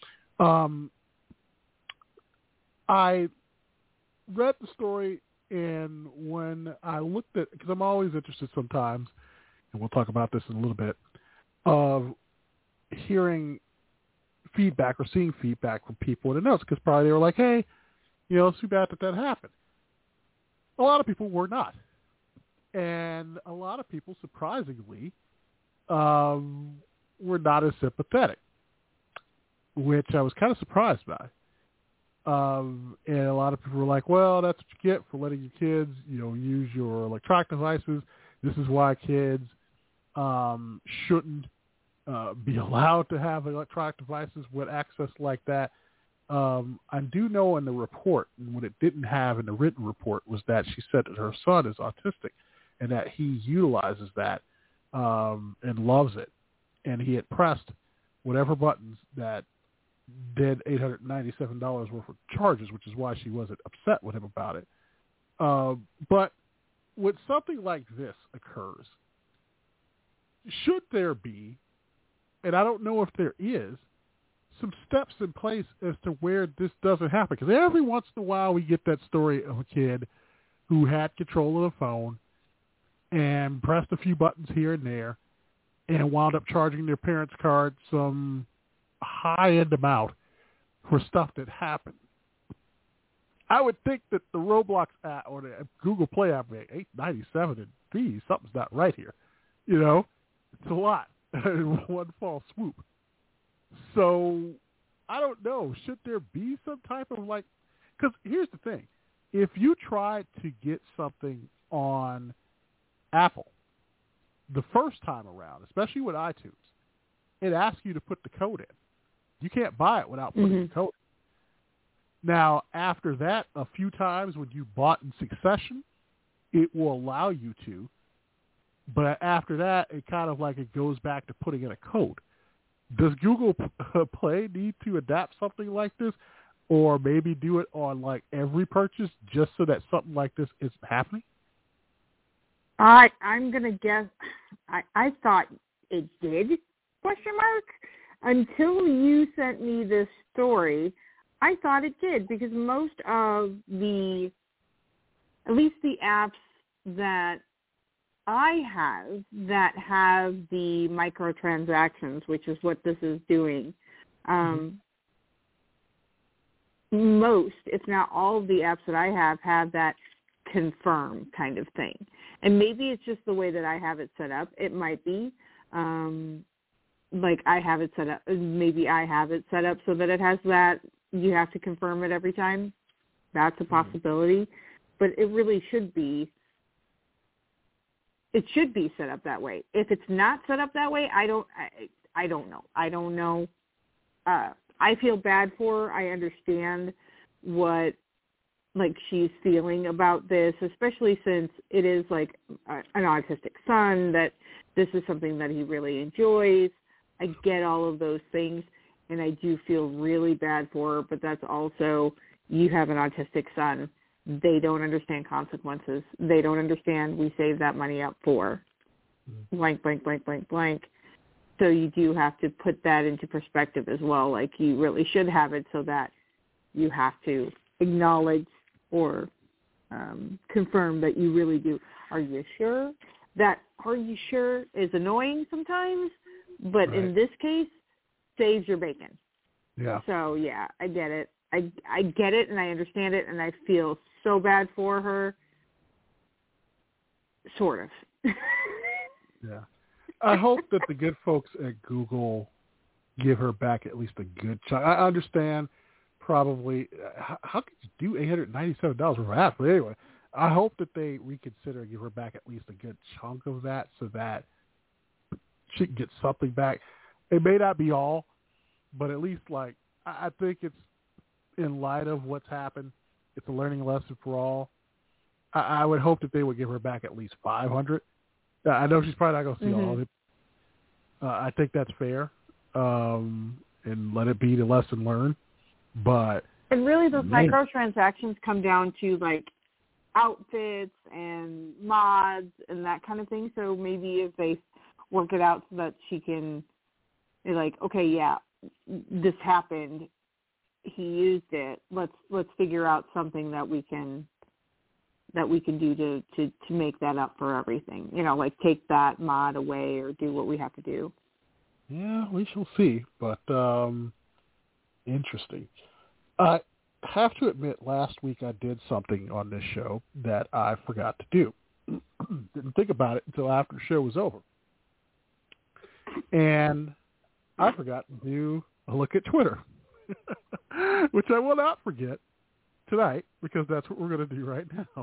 I read the story, and when I looked at, because I'm always interested sometimes, and we'll talk about this in a little bit, of hearing feedback or seeing feedback from people in the notes, because probably they were like, hey, it's too bad that happened. A lot of people were not. And a lot of people, surprisingly, were not as sympathetic, which I was kind of surprised by. And a lot of people were like, well, that's what you get for letting your kids, use your electronic devices. This is why kids shouldn't be allowed to have electronic devices with access like that. I do know in the report, and what it didn't have in the written report was that she said that her son is autistic and that he utilizes that and loves it. And he had pressed whatever buttons that did $897 worth of charges, which is why she wasn't upset with him about it. But when something like this occurs, should there be, and I don't know if there is, some steps in place as to where this doesn't happen? Because every once in a while we get that story of a kid who had control of the phone and pressed a few buttons here and there and wound up charging their parents' card some high-end amount for stuff that happened. I would think that the Roblox app or the Google Play app, $897 in fees, something's not right here. It's a lot in one fall swoop. So I don't know. Should there be some type of because here's the thing. If you try to get something on Apple the first time around, especially with iTunes, it asks you to put the code in. You can't buy it without putting the code Now, after that, a few times when you bought in succession, it will allow you to. But after that, it kind of like it goes back to putting in a code. Does Google Play need to adapt something like this, or maybe do it on like every purchase just so that something like this is happening? I'm gonna guess. I thought it did. ? Until you sent me this story, I thought it did, because most of at least the apps that I have that have the microtransactions, which is what this is doing, most, if not all of the apps that I have that confirm kind of thing. And maybe it's just the way that I have it set up. It might be. Like I have it set up, maybe I have it set up so that it has that, you have to confirm it every time. That's a possibility. But it really should be, it should be set up that way. If it's not set up that way, I don't know. I don't know. I feel bad for her. I understand what like she's feeling about this, especially since it is like an autistic son, that this is something that he really enjoys. I get all of those things, and I do feel really bad for her, but that's also, you have an autistic son. They don't understand consequences. They don't understand we save that money up for blank, blank, blank, blank, blank. So you do have to put that into perspective as well. Like you really should have it so that you have to acknowledge or confirm that you really do. Are you sure? That are you sure is annoying sometimes, but in this case, saves your bacon. Yeah. So, yeah, I get it. I get it, and I understand it, and I feel so bad for her. Sort of. Yeah. I hope that the good folks at Google give her back at least a good chunk. I understand probably how could you do $897 worth of apps? But anyway, I hope that they reconsider and give her back at least a good chunk of that so that she can get something back. It may not be all, but at least like I think it's in light of what's happened. It's a learning lesson for all. I would hope that they would give her back at least $500. I know she's probably not going to see all of it. I think that's fair, and let it be the lesson learned. But and really, those microtransactions come down to like outfits and mods and that kind of thing. So maybe if they work it out so that she can, like, okay, yeah, this happened. He used it. Let's figure out something that we can do to make that up for everything. You know, like take that mod away or do what we have to do. Yeah, we shall see. But interesting. I have to admit, last week I did something on this show that I forgot to do. Didn't think about it until after the show was over. And I forgot to do a look at Twitter, which I will not forget tonight because that's what we're going to do right now.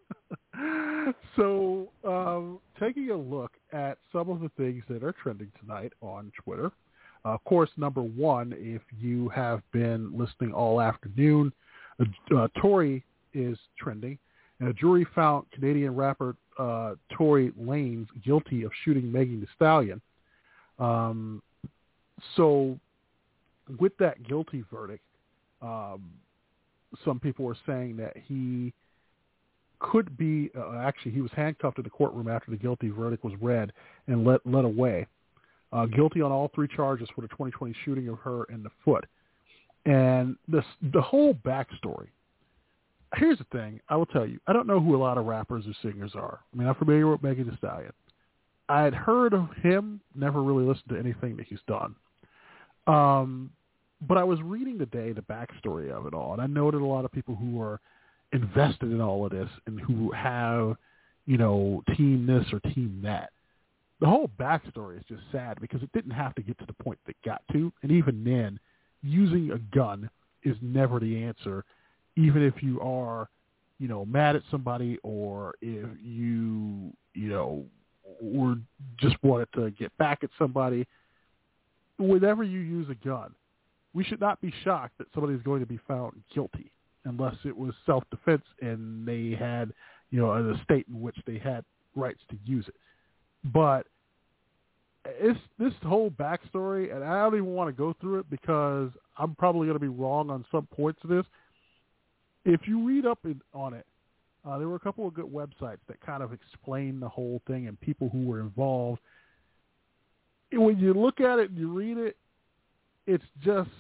So taking a look at some of the things that are trending tonight on Twitter. Of course, number one, if you have been listening all afternoon, Tory is trending. And a jury found Canadian rapper Tory Lanez guilty of shooting Megan Thee Stallion. So with that guilty verdict, some people were saying that he could be, actually he was handcuffed in the courtroom after the guilty verdict was read and led away. Guilty on all three charges for the 2020 shooting of her in the foot. And the whole backstory. Here's the thing. I will tell you, I don't know who a lot of rappers or singers are. I mean, I'm familiar with Megan Thee Stallion. I had heard of him, never really listened to anything that he's done. But I was reading today the backstory of it all, and I noted a lot of people who are invested in all of this and who have, team this or team that. The whole backstory is just sad because it didn't have to get to the point that got to. And even then, using a gun is never the answer, even if you are, mad at somebody or if you, or just wanted to get back at somebody. Whenever you use a gun, we should not be shocked that somebody is going to be found guilty unless it was self-defense and they had, a state in which they had rights to use it. But it's this whole backstory, and I don't even want to go through it because I'm probably going to be wrong on some points of this. If you read up on it, there were a couple of good websites that kind of explain the whole thing and people who were involved. And when you look at it and you read it, it's just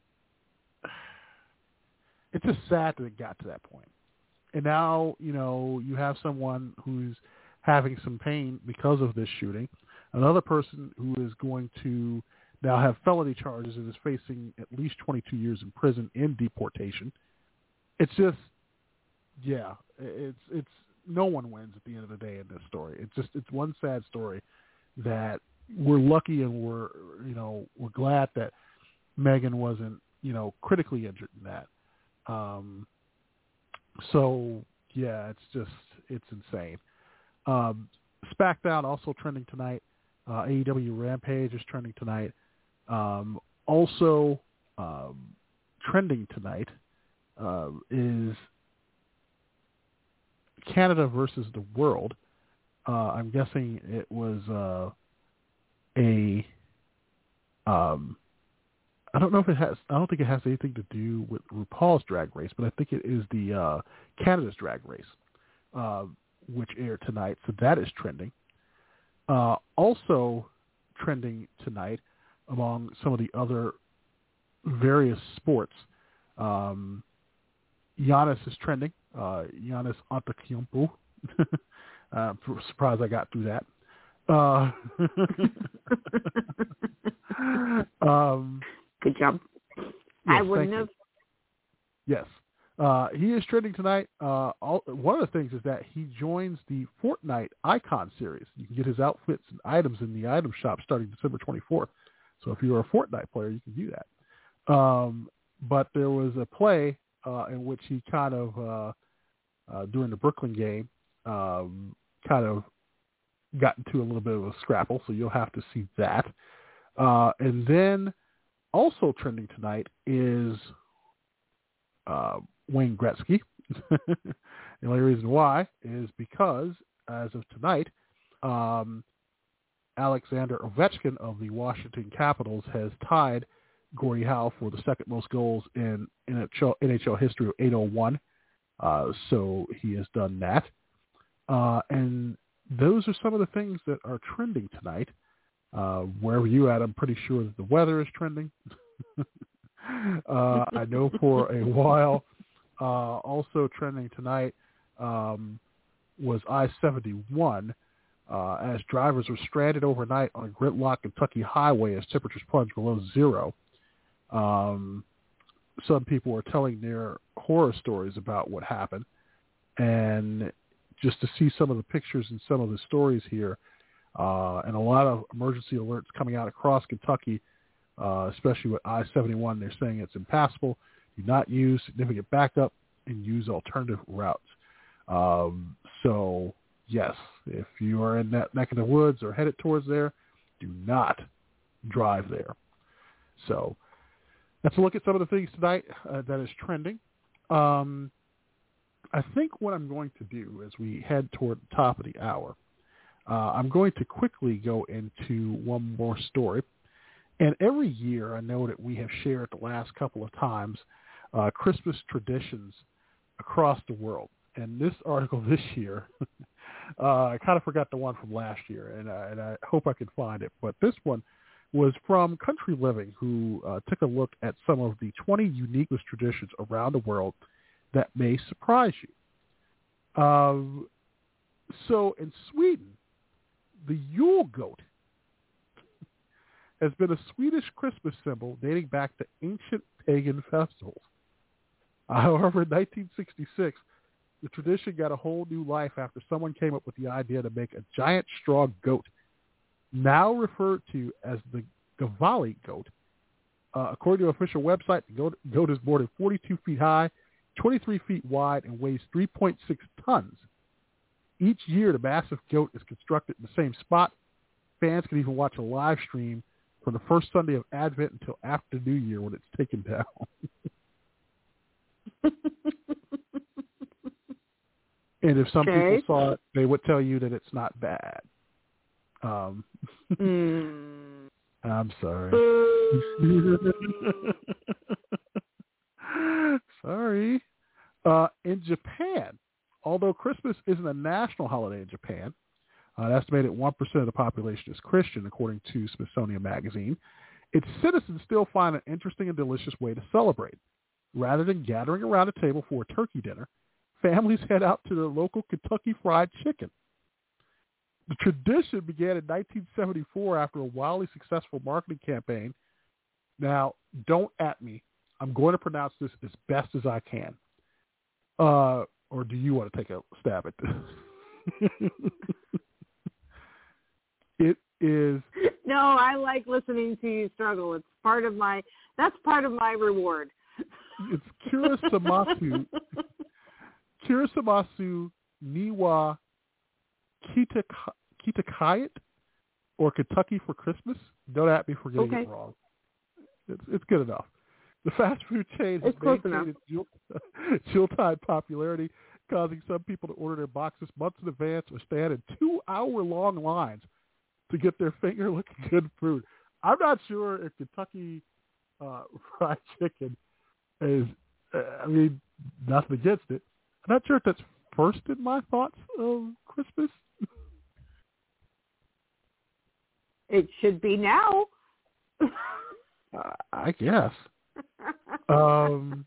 sad that it got to that point. And now, you have someone who's having some pain because of this shooting. Another person who is going to now have felony charges and is facing at least 22 years in prison and deportation. It's just, it's no one wins at the end of the day in this story. It's one sad story that we're lucky and we're glad that Megan wasn't, critically injured in that. It's insane. SmackDown also trending tonight. AEW Rampage is trending tonight. Also trending tonight is Canada versus the World. I'm guessing it was I don't think it has anything to do with RuPaul's Drag Race, but I think it is the Canada's Drag Race, which aired tonight. So that is trending. Also trending tonight among some of the other various sports. Giannis is trending. Giannis Antetokounmpo. Surprised I got through that. Good job. Yes, I wouldn't have. Yes. He is trending tonight. One of the things is that he joins the Fortnite Icon series. You can get his outfits and items in the item shop starting December 24th. So if you're a Fortnite player, you can do that. But there was a play in which he kind of, during the Brooklyn game, kind of got into a little bit of a scrapple. So you'll have to see that. And then also trending tonight is Wayne Gretzky. The only reason why is because, as of tonight, Alexander Ovechkin of the Washington Capitals has tied Gordie Howe for the second most goals in NHL history of 801. So he has done that. And those are some of the things that are trending tonight. Wherever you at, I'm pretty sure that the weather is trending. I know for a while, also trending tonight was I-71 as drivers were stranded overnight on a gridlock Kentucky highway as temperatures plunged below zero. Some people were telling their horror stories about what happened. And just to see some of the pictures and some of the stories here, and a lot of emergency alerts coming out across Kentucky, especially with I-71. They're saying it's impassable. Do not use significant backup and use alternative routes. So, yes, if you are in that neck of the woods or headed towards there, do not drive there. So let's look at some of the things tonight that is trending. I think what I'm going to do as we head toward the top of the hour, I'm going to quickly go into one more story. And every year, I know that we have shared the last couple of times Christmas traditions across the world. And this article this year, I kind of forgot the one from last year, and I hope I can find it. But this one was from Country Living, who took a look at some of the 20 unique traditions around the world that may surprise you. So in Sweden, the Yule goat has been a Swedish Christmas symbol dating back to ancient pagan festivals. However, in 1966, the tradition got a whole new life after someone came up with the idea to make a giant straw goat, now referred to as the Gavali goat. According to an official website, the goat is more than 42 feet high, 23 feet wide, and weighs 3.6 tons. Each year, the massive goat is constructed in the same spot. Fans can even watch a live stream from the first Sunday of Advent until after New Year when it's taken down. And if some people saw it, they would tell you that it's not bad. I'm sorry. Sorry. In Japan, although Christmas isn't a national holiday in Japan, an estimated 1% of the population is Christian, according to Smithsonian Magazine, its citizens still find an interesting and delicious way to celebrate. Rather than gathering around a table for a turkey dinner, families head out to their local Kentucky Fried Chicken. The tradition began in 1974 after a wildly successful marketing campaign. Now, don't at me. I'm going to pronounce this as best as I can. Or do you want to take a stab at this? It is. No, I like listening to you struggle. That's part of my reward. It's Kirasamasu Niwa Kitakayat, or Kentucky for Christmas. Don't at me for getting it wrong. It's good enough. The fast food chain has maintained its Yuletide popularity, causing some people to order their boxes months in advance or stand in 2-hour-long lines to get their finger-looking good food. I'm not sure if Kentucky Fried Chicken is, nothing against it. I'm not sure if that's first in my thoughts of Christmas. It should be now. I guess. And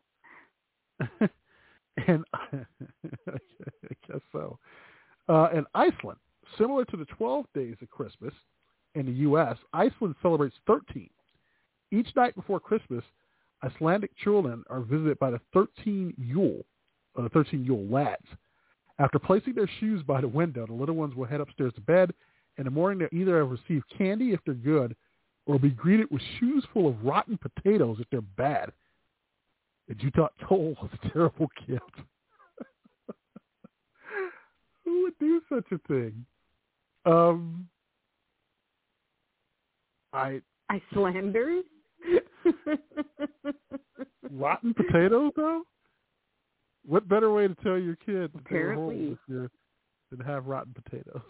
I guess so. In Iceland, similar to the 12 days of Christmas in the U.S., Iceland celebrates 13. Each night before Christmas, Icelandic children are visited by the 13 Yule lads. After placing their shoes by the window, the little ones will head upstairs to bed. In the morning, they'll either have received candy if they're good, or be greeted with shoes full of rotten potatoes if they're bad. And you thought Toll was a terrible gift. Who would do such a thing? Icelanders? Rotten potatoes, though? What better way to tell your kids that they're Apparently. home than to have rotten potatoes?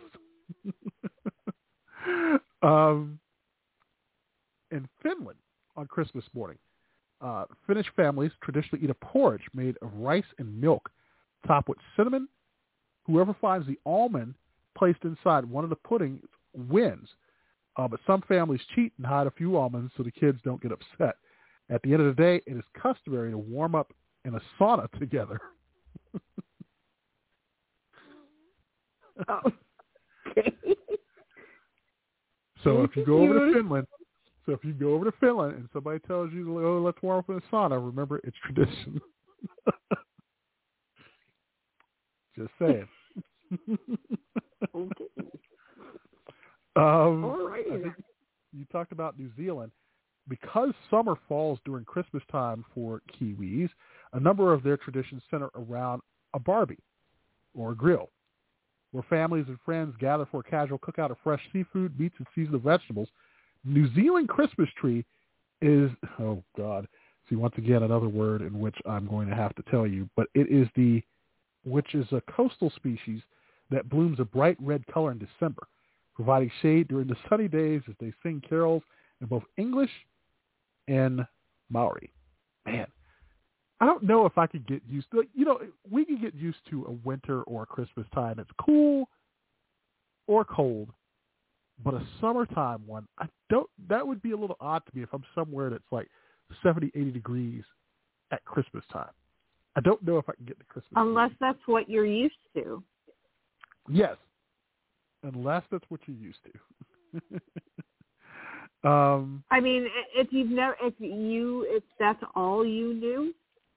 In Finland, on Christmas morning, Finnish families traditionally eat a porridge made of rice and milk, topped with cinnamon. Whoever finds the almond placed inside one of the puddings wins. But some families cheat and hide a few almonds so the kids don't get upset. At the end of the day, it is customary to warm up in a sauna together. Okay. So if you go over to Finland, and somebody tells you, "Oh, let's warm up in a sauna," remember it's tradition. Just saying. Okay. All right. You talked about New Zealand. Because summer falls during Christmas time for Kiwis, a number of their traditions center around a barbie or a grill, where families and friends gather for a casual cookout of fresh seafood, meats, and seasonal vegetables. New Zealand Christmas tree is, oh God, see, once again, another word in which I'm going to have to tell you, but it is which is a coastal species that blooms a bright red color in December, providing shade during the sunny days as they sing carols in both English and Maori. Man, I don't know if I could get used to, we can get used to a winter or a Christmas time. It's cool or cold, but a summertime one, that would be a little odd to me if I'm somewhere that's like 70, 80 degrees at Christmas time. I don't know if I can get to Christmas. Unless that's what you're used to. Yes. Unless that's what you're used to. I mean, if that's all you knew,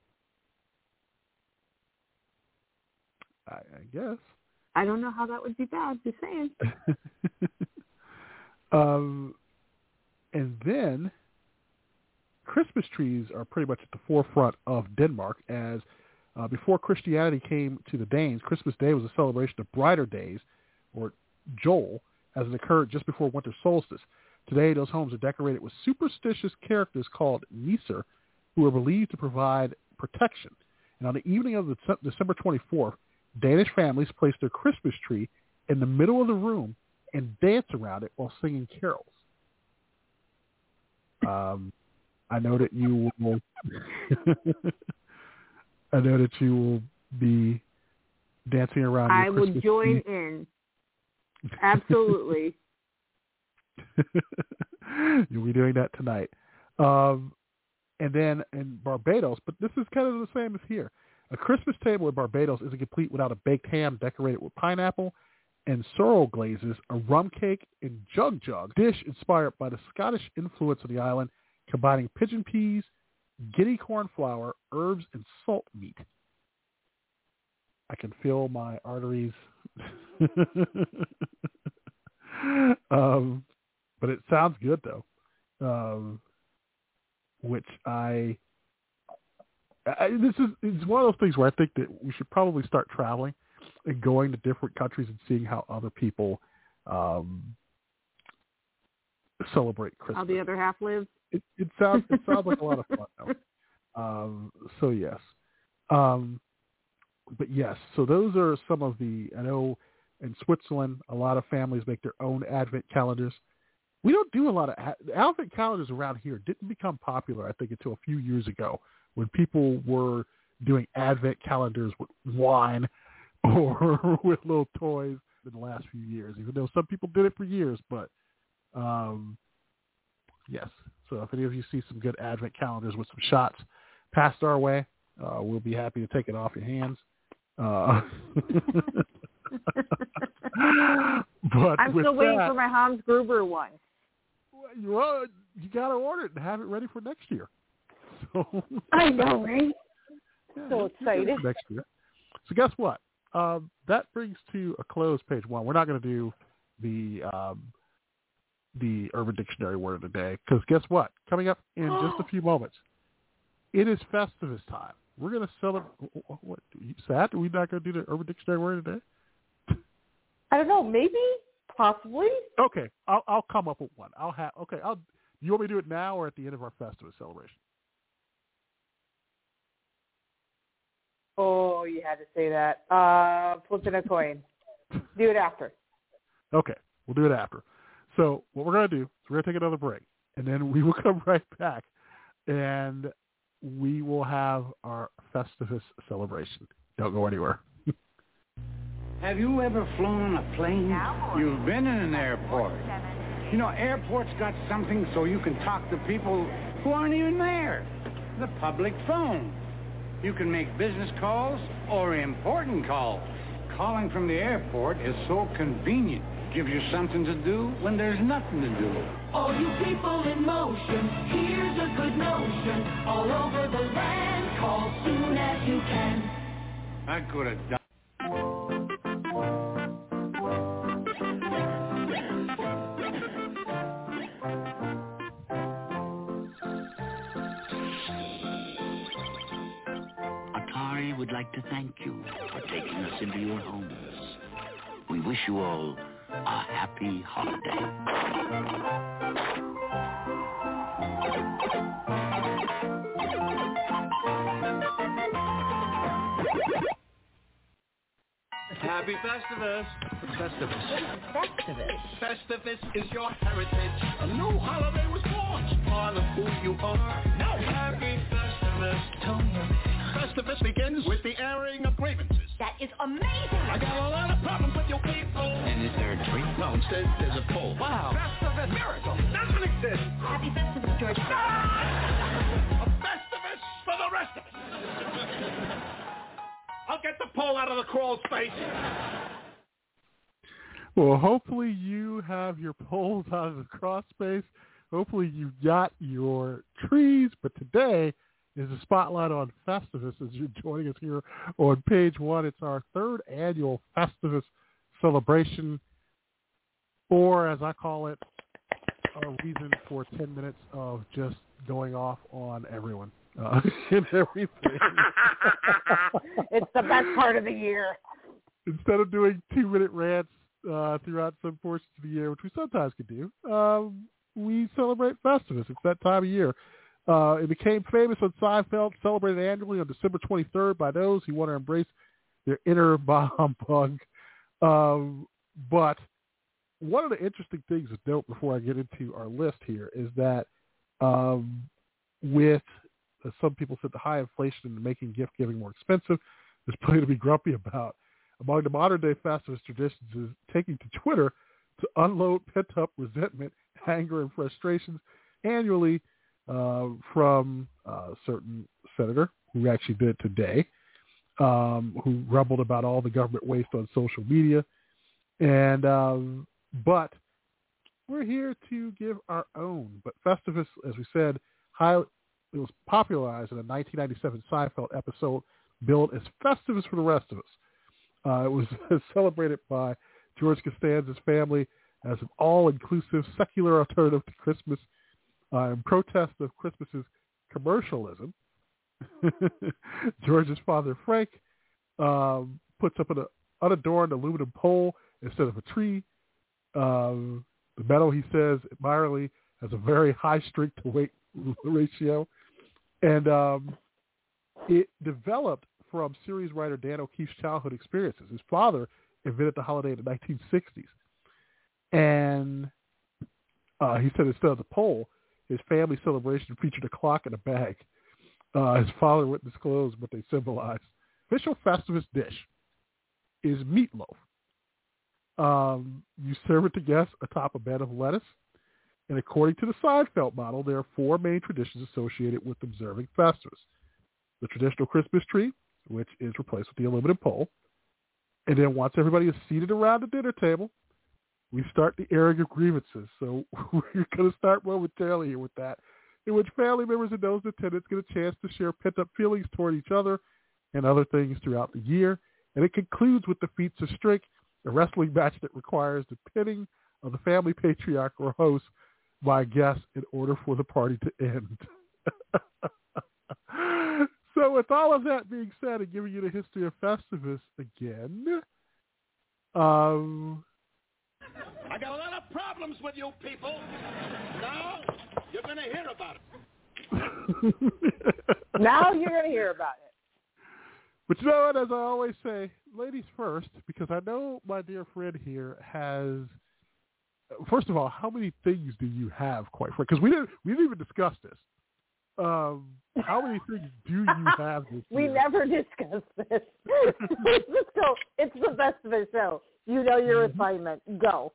I guess. I don't know how that would be bad. Just saying. And then Christmas trees are pretty much at the forefront of Denmark, as before Christianity came to the Danes, Christmas Day was a celebration of brighter days, or Jol, as it occurred just before winter solstice. Today, those homes are decorated with superstitious characters called Nisr, who are believed to provide protection. And on the evening of December 24th, Danish families place their Christmas tree in the middle of the room and dance around it while singing carols. I know that you will. I know that you will be dancing around. I your will Christmas join tree. in. Absolutely. You'll be doing that tonight. And then in Barbados, but this is kind of the same as here. A Christmas table in Barbados isn't complete without a baked ham decorated with pineapple and sorrel glazes, a rum cake, and jug, dish inspired by the Scottish influence of the island, combining pigeon peas, guinea corn flour, herbs, and salt meat. I can feel my arteries. But it sounds good, though. Which it's one of those things where I think that we should probably start traveling and going to different countries and seeing how other people celebrate Christmas. How the other half lives. It sounds like a lot of fun, though. So yes. But yes, so those are some of I know in Switzerland, a lot of families make their own Advent calendars. We don't do a lot of Advent calendars around here. Didn't become popular, I think, until a few years ago when people were doing Advent calendars with wine or with little toys in the last few years, even though some people did it for years. But yes, so if any of you see some good Advent calendars with some shots passed our way, we'll be happy to take it off your hands. But I'm still waiting for my Hans Gruber one. Well, you got to order it and have it ready for next year. So I know, right? Yeah, So excited. Next year. So guess what? That brings to a close page one. We're not going to do the Urban Dictionary word of the day because guess what? Coming up in just a few moments, it is Festivus time. We're going to celebrate. What? Sad? Are we not going to do the Urban Dictionary word of the day? I don't know. Maybe, possibly. Okay, I'll come up with one. You want me to do it now or at the end of our Festivus celebration? Oh, you had to say that. Flipping a coin. Do it after. Okay, we'll do it after. So what we're going to do is we're going to take another break, and then we will come right back, and we will have our Festivus celebration. Don't go anywhere. Have you ever flown a plane? You've been in an airport. You know, airports got something so you can talk to people who aren't even there. The public phone. You can make business calls or important calls. Calling from the airport is so convenient. Gives you something to do when there's nothing to do. All you people in motion, here's a good notion. All over the land, call soon as you can. I could have done. Atari would like to thank you for taking us into your homes. We wish you all a happy holiday. Happy Festivus. Festivus. Festivus. Festivus is your heritage. A new holiday was born. Part of who you are. Now happy Festivus. Festivus begins with the airing of grievances. That is amazing. I got a lot of problems with you people. And is there a tree? No, instead there's a pole. Wow. Festivus. Miracle. Doesn't exist. Happy Festivus, George. A Festivus for the rest of us. I'll get the pole out of the crawl space. Well, hopefully you have your poles out of the cross space. Hopefully you got your trees. But today is a spotlight on Festivus as you're joining us here on page one. It's our third annual Festivus celebration, or as I call it, a reason for 10 minutes of just going off on everyone and everything. It's the best part of the year. Instead of doing 2-minute rants throughout some portions of the year, which we sometimes can do, we celebrate Festivus. It's that time of year. It became famous on Seinfeld, celebrated annually on December 23rd by those who want to embrace their inner bah humbug. But one of the interesting things to note before I get into our list here is that with some people said the high inflation and making gift giving more expensive, there's plenty to be grumpy about. Among the modern-day Festivus traditions is taking to Twitter to unload pent-up resentment, anger, and frustrations annually from a certain senator who actually did it today, who grumbled about all the government waste on social media. And but we're here to give our own. But Festivus, as we said, it was popularized in a 1997 Seinfeld episode billed as Festivus for the Rest of Us. It was celebrated by George Costanza's family as an all-inclusive secular alternative to Christmas in protest of Christmas's commercialism. George's father, Frank, puts up an unadorned aluminum pole instead of a tree. The metal, he says, admirably, has a very high strength-to-weight ratio. And it developed from series writer Dan O'Keefe's childhood experiences. His father invented the holiday in the 1960s. And he said instead of the pole, his family celebration featured a clock and a bag. His father wouldn't disclose what they symbolized. Official Festivus dish is meatloaf. You serve it to guests atop a bed of lettuce. And according to the Seinfeld model, there are 4 main traditions associated with observing Festivus. The traditional Christmas tree, which is replaced with the aluminum pole. And then once everybody is seated around the dinner table, we start the airing of grievances. So we're going to start momentarily here with that, in which family members and those in attendance get a chance to share pent-up feelings toward each other and other things throughout the year. And it concludes with the feats of strength, a wrestling match that requires the pinning of the family patriarch or host by guests in order for the party to end. So with all of that being said and giving you the history of Festivus again, I got a lot of problems with you people. Now you're going to hear about it. Now you're going to hear about it. But you know what, as I always say, ladies first, because I know my dear friend here has, first of all, how many things do you have, quite frankly? Because we didn't even discuss this. How many things do you have this We year? never discussed this. Let's go. It's the Festivus show. You know your assignment. Go.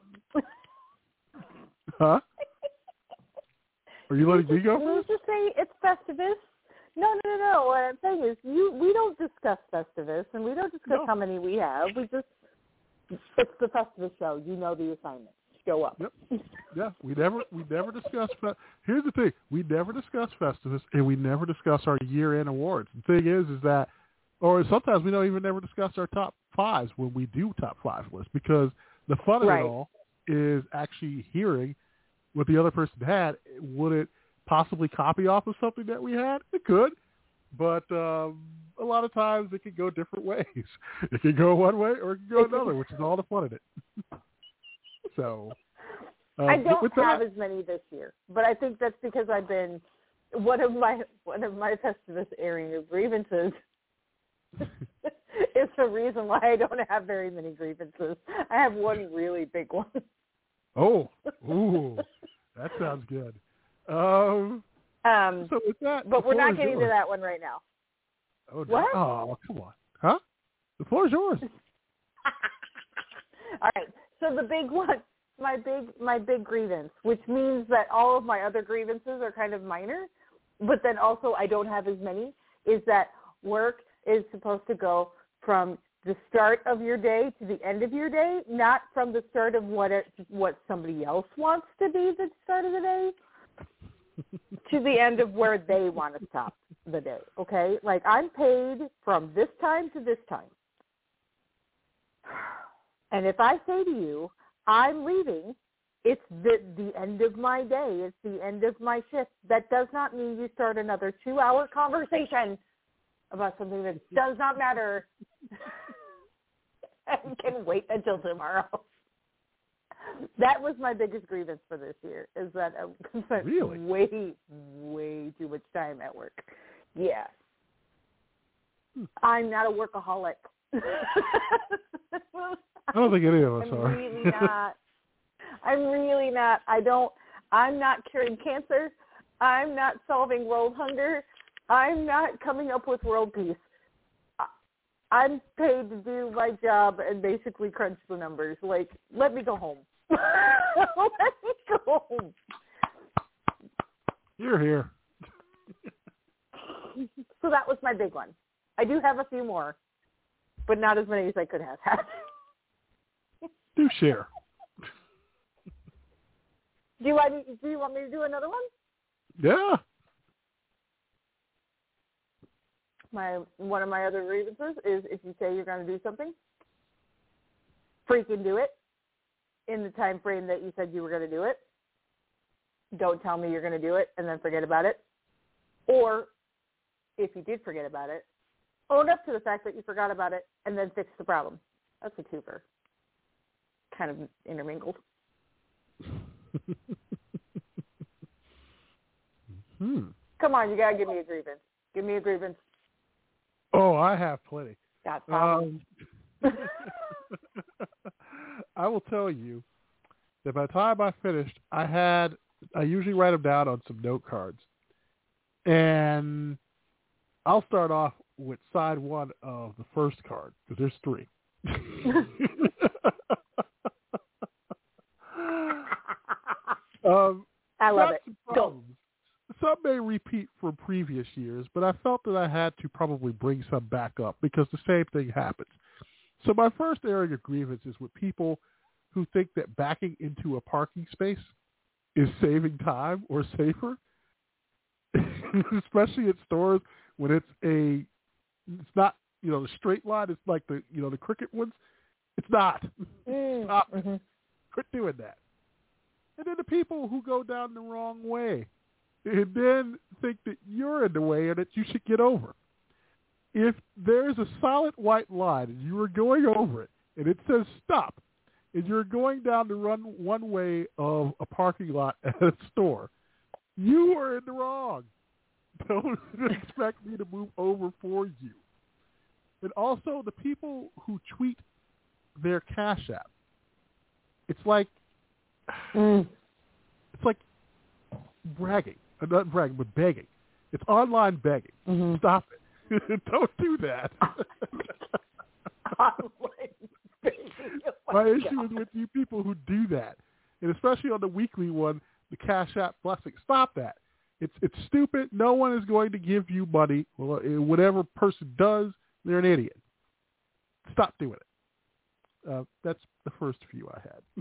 Huh? Are you letting me go Can you first? just say it's Festivus? No. What I'm saying is we don't discuss Festivus, and we don't discuss how many we have. It's the Festivus show. You know the assignment. Show up. Yep. Yeah, we never discuss. Here's the thing: we never discuss Festivus, and we never discuss our year-end awards. The thing is that, or sometimes we don't even never discuss our top 5s when we do top 5 lists, because the fun of it all is actually hearing what the other person had. Would it possibly copy off of something that we had? It could, but a lot of times it can go different ways. It can go one way or it can go another, which is all the fun in it. So I don't have as many this year, but I think that's because I've been one of my Festivus airing of grievances is the reason why I don't have very many grievances. I have one really big one. Oh, ooh, that sounds good. So with that, but we're not getting to that one right now. Oh, no. What? Oh, come on, huh? The floor is yours. All right. So the big one, my big grievance, which means that all of my other grievances are kind of minor, but then also I don't have as many, is that work is supposed to go from the start of your day to the end of your day, not from the start of what somebody else wants to be the start of the day to the end of where they want to stop the day, okay? Like, I'm paid from this time to this time. And if I say to you, I'm leaving, it's the end of my day. It's the end of my shift. That does not mean you start another 2-hour conversation about something that does not matter and can wait until tomorrow. That was my biggest grievance for this year, is that I spent Really? way too much time at work. Yeah. I'm not a workaholic. I don't think any of us I'm are. really not. I'm really not. I'm not curing cancer. I'm not solving world hunger. I'm not coming up with world peace. I'm paid to do my job and basically crunch the numbers. Like, let me go home. Let me go home. You're here. So that was my big one. I do have a few more, but not as many as I could have had. Do share. Do you want me to do another one? Yeah. One of my other grievances is if you say you're going to do something, freaking do it in the time frame that you said you were going to do it. Don't tell me you're going to do it and then forget about it. Or if you did forget about it, own up to the fact that you forgot about it and then fix the problem. That's a twofer. Kind of intermingled. Come on, you got to give me a grievance. Give me a grievance. Oh, I have plenty. Got problems. I will tell you that by the time I finished, I usually write them down on some note cards. And I'll start off with side one of the first card, because there's three. I love it. Go. Some may repeat from previous years, but I felt that I had to probably bring some back up because the same thing happens. So my first area of grievance is with people who think that backing into a parking space is saving time or safer, especially at stores when it's not, the straight line. It's like the cricket ones. It's not. Stop it. Mm-hmm. Quit doing that. And then the people who go down the wrong way and then think that you're in the way and that you should get over. If there's a solid white line and you are going over it and it says stop and you're going down the one way of a parking lot at a store, you are in the wrong. Don't expect me to move over for you. And also the people who tweet their Cash App. It's like bragging. Not bragging, but begging. It's online begging. Mm-hmm. Stop it. Don't do that. My issue is with you people who do that. And especially on the weekly one, the Cash App blessing. Stop that. It's stupid. No one is going to give you money. Well, whatever person does, they're an idiot. Stop doing it. That's the first few I had.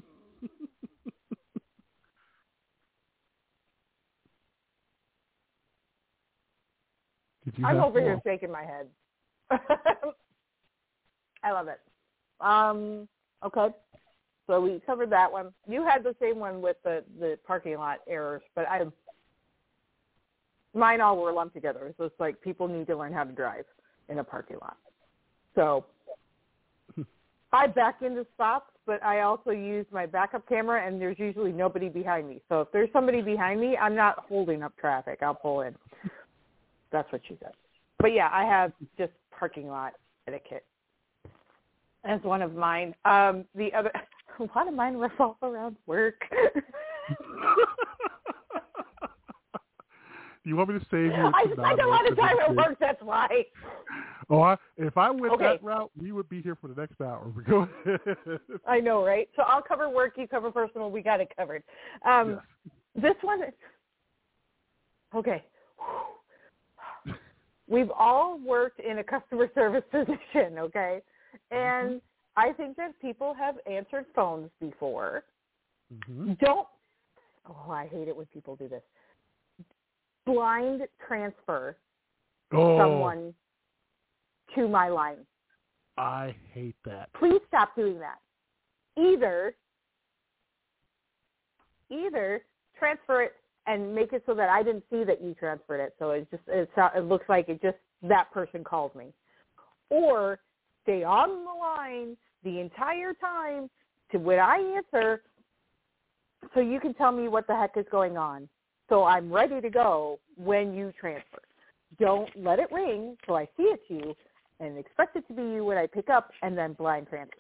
I'm over here shaking my head. I love it. Okay. So we covered that one. You had the same one with the parking lot errors, but mine all were lumped together. So it's like people need to learn how to drive in a parking lot. So I back into spots, but I also use my backup camera, and there's usually nobody behind me. So if there's somebody behind me, I'm not holding up traffic. I'll pull in. That's what she said. But, yeah, I have just parking lot etiquette as one of mine. The other, a lot of mine revolve around work. You want me to save you? I spend a lot of time at work, that's why. Oh, if I went that route, we would be here for the next hour. Go ahead. I know, right? So I'll cover work, you cover personal, we got it covered. Yes. This one, okay. We've all worked in a customer service position, okay? And I think that people have answered phones before. Mm-hmm. I hate it when people do this. Blind transfer someone to my line. I hate that. Please stop doing that. Either transfer it and make it so that I didn't see that you transferred it, so it looks like it just that person called me. Or stay on the line the entire time to when I answer, so you can tell me what the heck is going on. So I'm ready to go when you transfer. Don't let it ring so I see it's you and expect it to be you when I pick up and then blind transfer.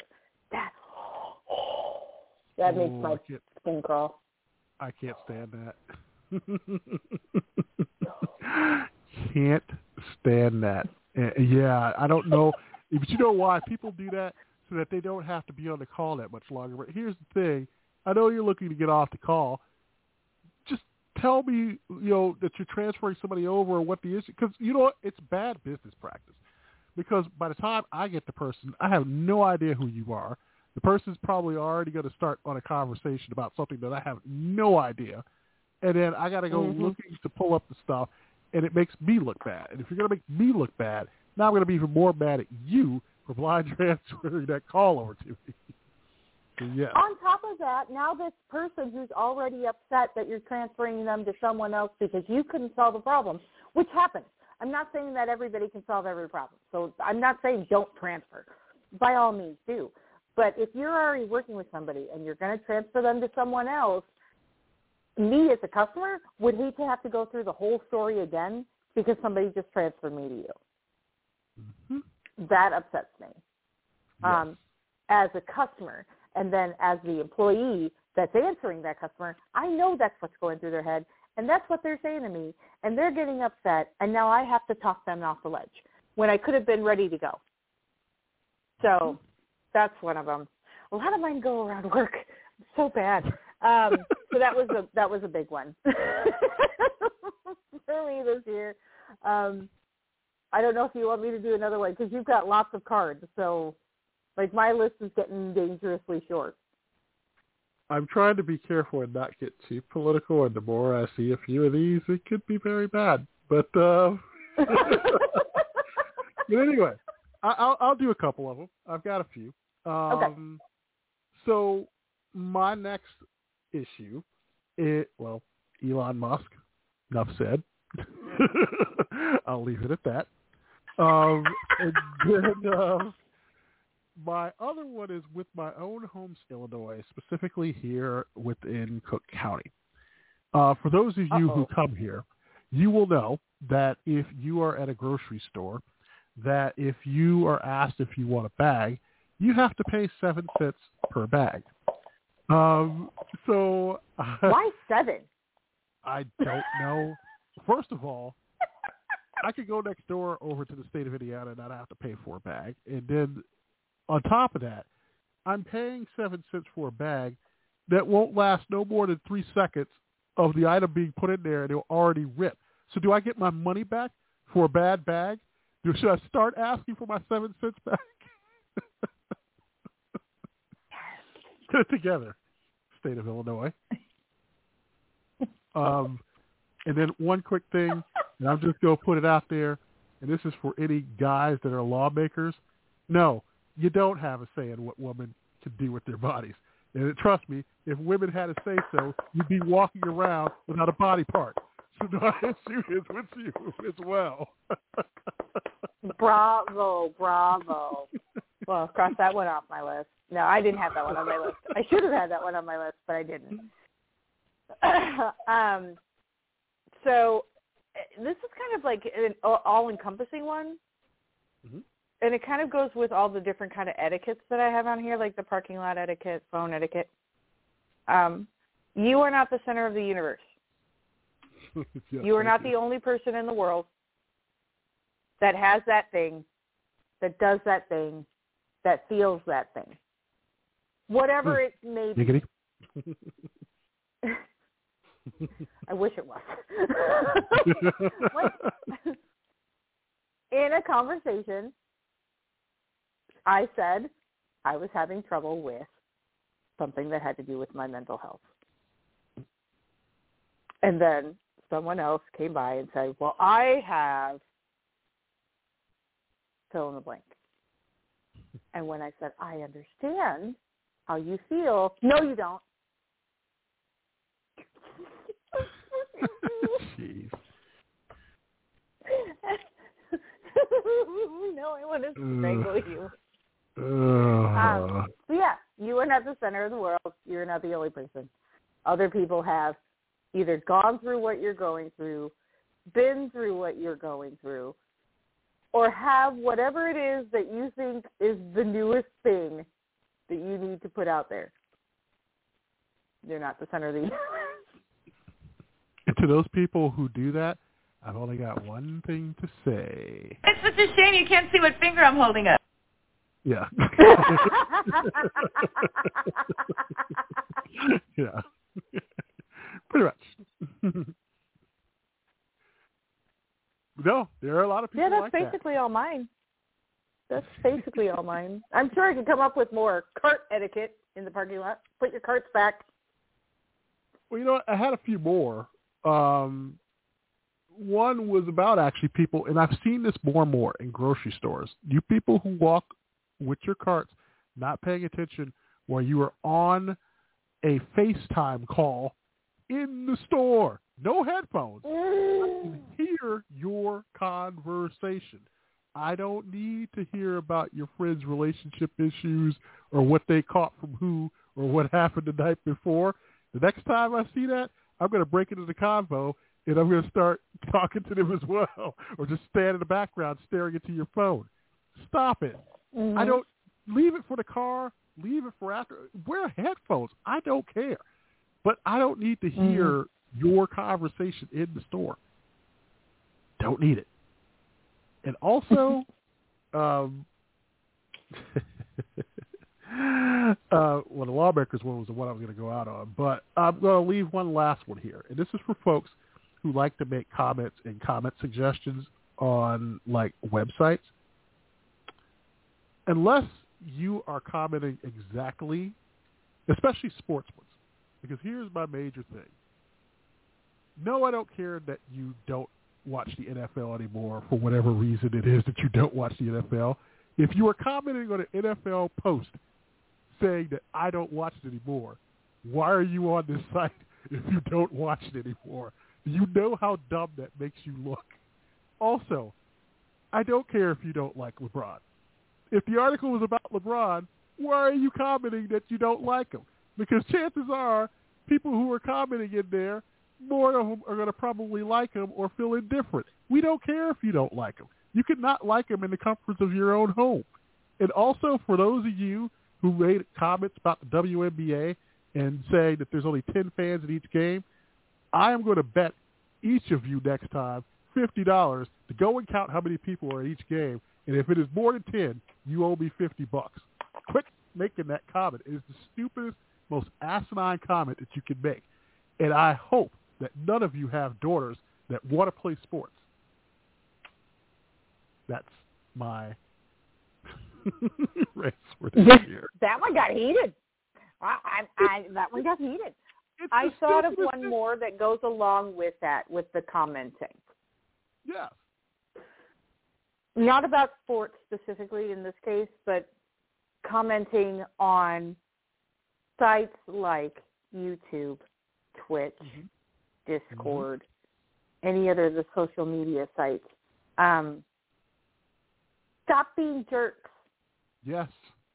That makes my skin crawl. I can't stand that. Can't stand that. Yeah, I don't know. But you know why people do that? So that they don't have to be on the call that much longer. But here's the thing. I know you're looking to get off the call. Just tell me, that you're transferring somebody over or what the issue. Because, it's bad business practice. Because by the time I get the person, I have no idea who you are. The person's probably already going to start on a conversation about something that I have no idea. And then I got to go looking to pull up the stuff, and it makes me look bad. And if you're going to make me look bad, now I'm going to be even more mad at you for blind transferring that call over to me. So, yeah. On top of that, now this person who's already upset that you're transferring them to someone else because you couldn't solve the problem, which happens. I'm not saying that everybody can solve every problem. So I'm not saying don't transfer. By all means, do. But if you're already working with somebody and you're going to transfer them to someone else, me as a customer would hate to have to go through the whole story again because somebody just transferred me to you. Mm-hmm. That upsets me. Yes. As a customer, and then as the employee that's answering that customer, I know that's what's going through their head, and that's what they're saying to me, and they're getting upset, and now I have to talk them off the ledge when I could have been ready to go. So that's one of them. A lot of mine go around work. I'm so bad. So that was a big one for me this year. I don't know if you want me to do another one because you've got lots of cards. So, my list is getting dangerously short. I'm trying to be careful and not get too political, and the more I see a few of these, it could be very bad. But, but anyway, I'll do a couple of them. I've got a few. Okay. So my next issue, Elon Musk, enough said. I'll leave it at that. And then my other one is with my own home, Illinois, specifically here within Cook County. For those of you who come here, you will know that if you are at a grocery store, that if you are asked if you want a bag, you have to pay 7 cents per bag. So why 7? I don't know. First of all, I could go next door over to the state of Indiana and not have to pay for a bag. And then on top of that, I'm paying 7 cents for a bag that won't last no more than 3 seconds of the item being put in there, and it'll already rip. So do I get my money back for a bad bag? Should I start asking for my 7 cents back? Put it together, state of Illinois. And then one quick thing, and I'm just going to put it out there, and this is for any guys that are lawmakers. No, you don't have a say in what women can do with their bodies. And trust me, if women had a say-so, you'd be walking around without a body part. So my issue is with you as well. Bravo. Well, cross that one off my list. No, I didn't have that one on my list. I should have had that one on my list, but I didn't. So this is kind of like an all-encompassing one. Mm-hmm. And it kind of goes with all the different kind of etiquettes that I have on here, like the parking lot etiquette, phone etiquette. You are not the center of the universe. Yes, you are not the only person in the world that has that thing, that does that thing, that feels that thing. Whatever it may be. I wish it was. In a conversation, I said I was having trouble with something that had to do with my mental health. And then someone else came by and said, well, I have fill in the blank. And when I said, I understand how you feel, no, you don't. Jeez. No, I want to strangle you. So yeah, you are not the center of the world. You're not the only person. other people have either gone through what you're going through, been through what you're going through, or have whatever it is that you think is the newest thing that you need to put out there. You're not the center of the universe. And to those people who do that, I've only got one thing to say. It's such a shame you can't see what finger I'm holding up. Yeah. Yeah. Pretty much. No, there are a lot of people like that. Yeah, that's basically all mine. That's basically all mine. I'm sure I could come up with more cart etiquette in the parking lot. Put your carts back. Well, you know what? I had a few more. One was about actually people, and I've seen this more and more in grocery stores. You people who walk with your carts not paying attention where you are on a FaceTime call in the store. No headphones. I can hear your conversation. I don't need to hear about your friends' relationship issues or what they caught from who or what happened the night before. The next time I see that, I'm going to break into the convo and I'm going to start talking to them as well, or just stand in the background staring into your phone. Stop it. Mm-hmm. I don't leave it for the car. Leave it for after. Wear headphones. I don't care. But I don't need to hear your conversation in the store. Don't need it. And also, well, the Lawmakers one was the one I was going to go out on, but I'm going to leave one last one here. And this is for folks who like to make comments and comment suggestions on, like, websites. Unless you are commenting exactly, especially sports ones, because here's my major thing. No, I don't care that you don't watch the NFL anymore for whatever reason it is that you don't watch the NFL. If you are commenting on an NFL post saying that I don't watch it anymore, why are you on this site if you don't watch it anymore? You know how dumb that makes you look. Also, I don't care if you don't like LeBron. If the article was about LeBron, why are you commenting that you don't like him? Because chances are people who are commenting in there, more of them are going to probably like him or feel indifferent. We don't care if you don't like him. You can not like him in the comforts of your own home. And also, for those of you who made comments about the WNBA and say that there's only 10 fans in each game, I am going to bet each of you next time $50 to go and count how many people are in each game. And if it is more than 10, you owe me $50. Quit making that comment. It is the stupidest, most asinine comment that you can make. And I hope that none of you have daughters that want to play sports. That's my race for this year. That one got heated. That one got heated. I thought of one more that goes along with that, with the commenting. Yeah. Not about sports specifically in this case, but commenting on sites like YouTube, Twitch, Discord, any other of the social media sites. Stop being jerks. Yes.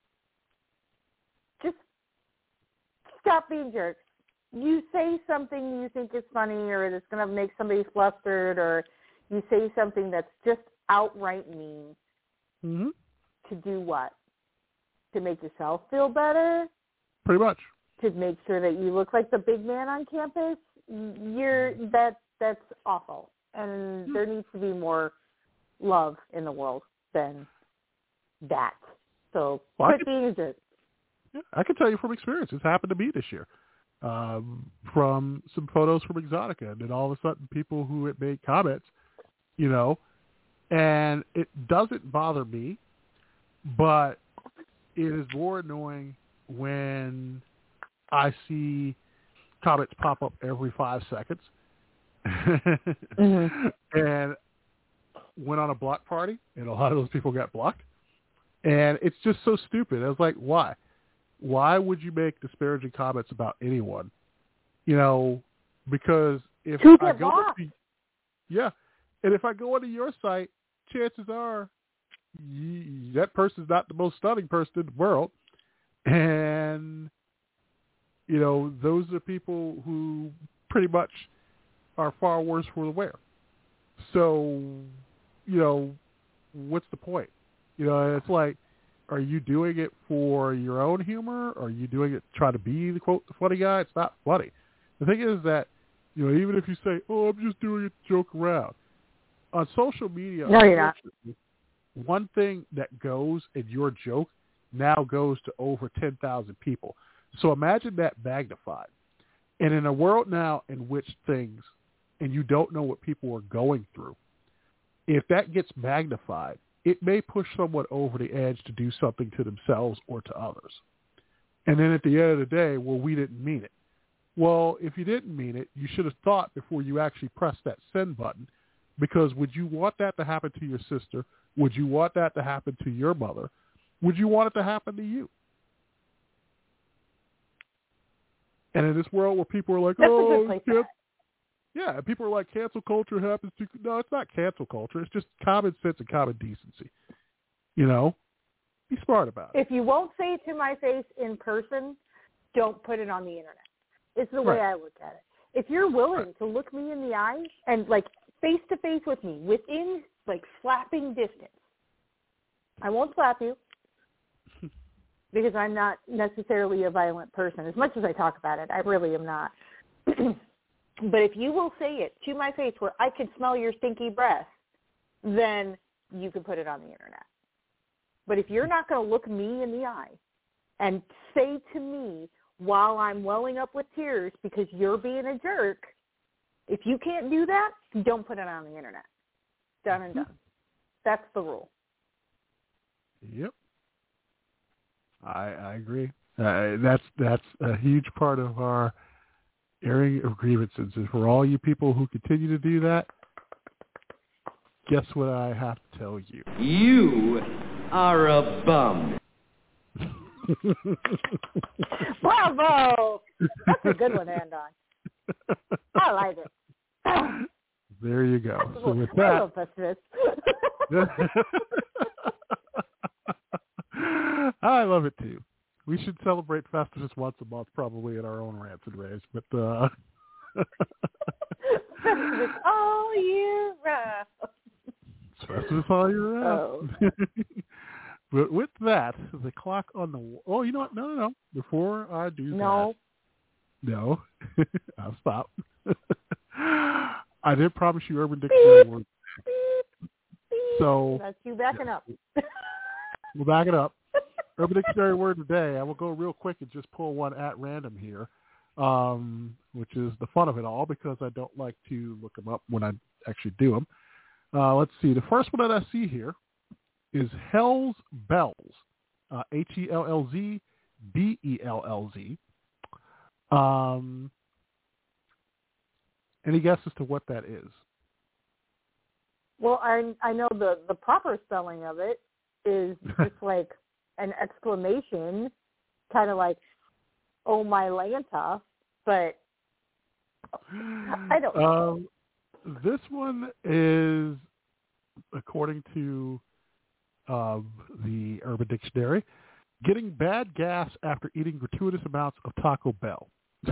Just stop being jerks. You say something you think is funny or that's going to make somebody flustered, or you say something that's just outright mean. To do what? To make yourself feel better? Pretty much. To make sure that you look like the big man on campus? That's awful. And there needs to be more love in the world than that. So quit being a jerk. Yeah, I can tell you from experience. It's happened to me this year. From some photos from Exotica, and then all of a sudden people who had made comments, you know, and it doesn't bother me, but it is more annoying when I see comments pop up every 5 seconds. And went on a block party, and a lot of those people got blocked. And it's just so stupid. I was like, why? Why would you make disparaging comments about anyone? You know, because if I go to, and if I go onto your site, chances are that person's not the most stunning person in the world, and those are people who pretty much are far worse for the wear. So, what's the point? It's like, are you doing it for your own humor? Or are you doing it to try to be the quote, the funny guy? It's not funny. The thing is that, even if you say, oh, I'm just doing it to joke around, on social media, no, you're not. One thing that goes in your joke now goes to over 10,000 people. So imagine that magnified. And in a world now in which things, and you don't know what people are going through, if that gets magnified, it may push someone over the edge to do something to themselves or to others. And then at the end of the day, well, we didn't mean it. Well, if you didn't mean it, you should have thought before you actually pressed that send button, because would you want that to happen to your sister? Would you want that to happen to your mother? Would you want it to happen to you? And in this world where people are like, yeah, people are like, cancel culture happens to... No, it's not cancel culture. It's just common sense and common decency. Be smart about it. If you won't say it to my face in person, don't put it on the internet. It's the way I look at it. If you're willing to look me in the eye and, face to face with me within, slapping distance, I won't slap you because I'm not necessarily a violent person. As much as I talk about it, I really am not. But if you will say it to my face where I can smell your stinky breath, then you can put it on the internet. But if you're not going to look me in the eye and say to me while I'm welling up with tears because you're being a jerk, if you can't do that, don't put it on the internet. Done and done. That's the rule. Yep. I agree. That's a huge part of our airing of grievances. And for all you people who continue to do that, guess what I have to tell you? You are a bum. Bravo! That's a good one to end on. I like it. There you go. So with that, I love it too. We should celebrate Festivus once a month, probably in our own rants and raves. But Festivus all year round. Festivus all year round. Oh. But with that, the clock on the wall. Oh, you know what? No. Before I do that. No. I'll stop. I did promise you Urban Dictionary word. So that's you backing up. We'll back it up. Urban Dictionary word today. I will go real quick and just pull one at random here, which is the fun of it all because I don't like to look them up when I actually do them. Let's see. The first one that I see here is Hell's Bells, HELLZ, BELLZ. Any guess as to what that is? Well, I know the proper spelling of it is just like an exclamation, kind of like, oh my Lanta, but I don't know. This one is, according to the Urban Dictionary, getting bad gas after eating gratuitous amounts of Taco Bell.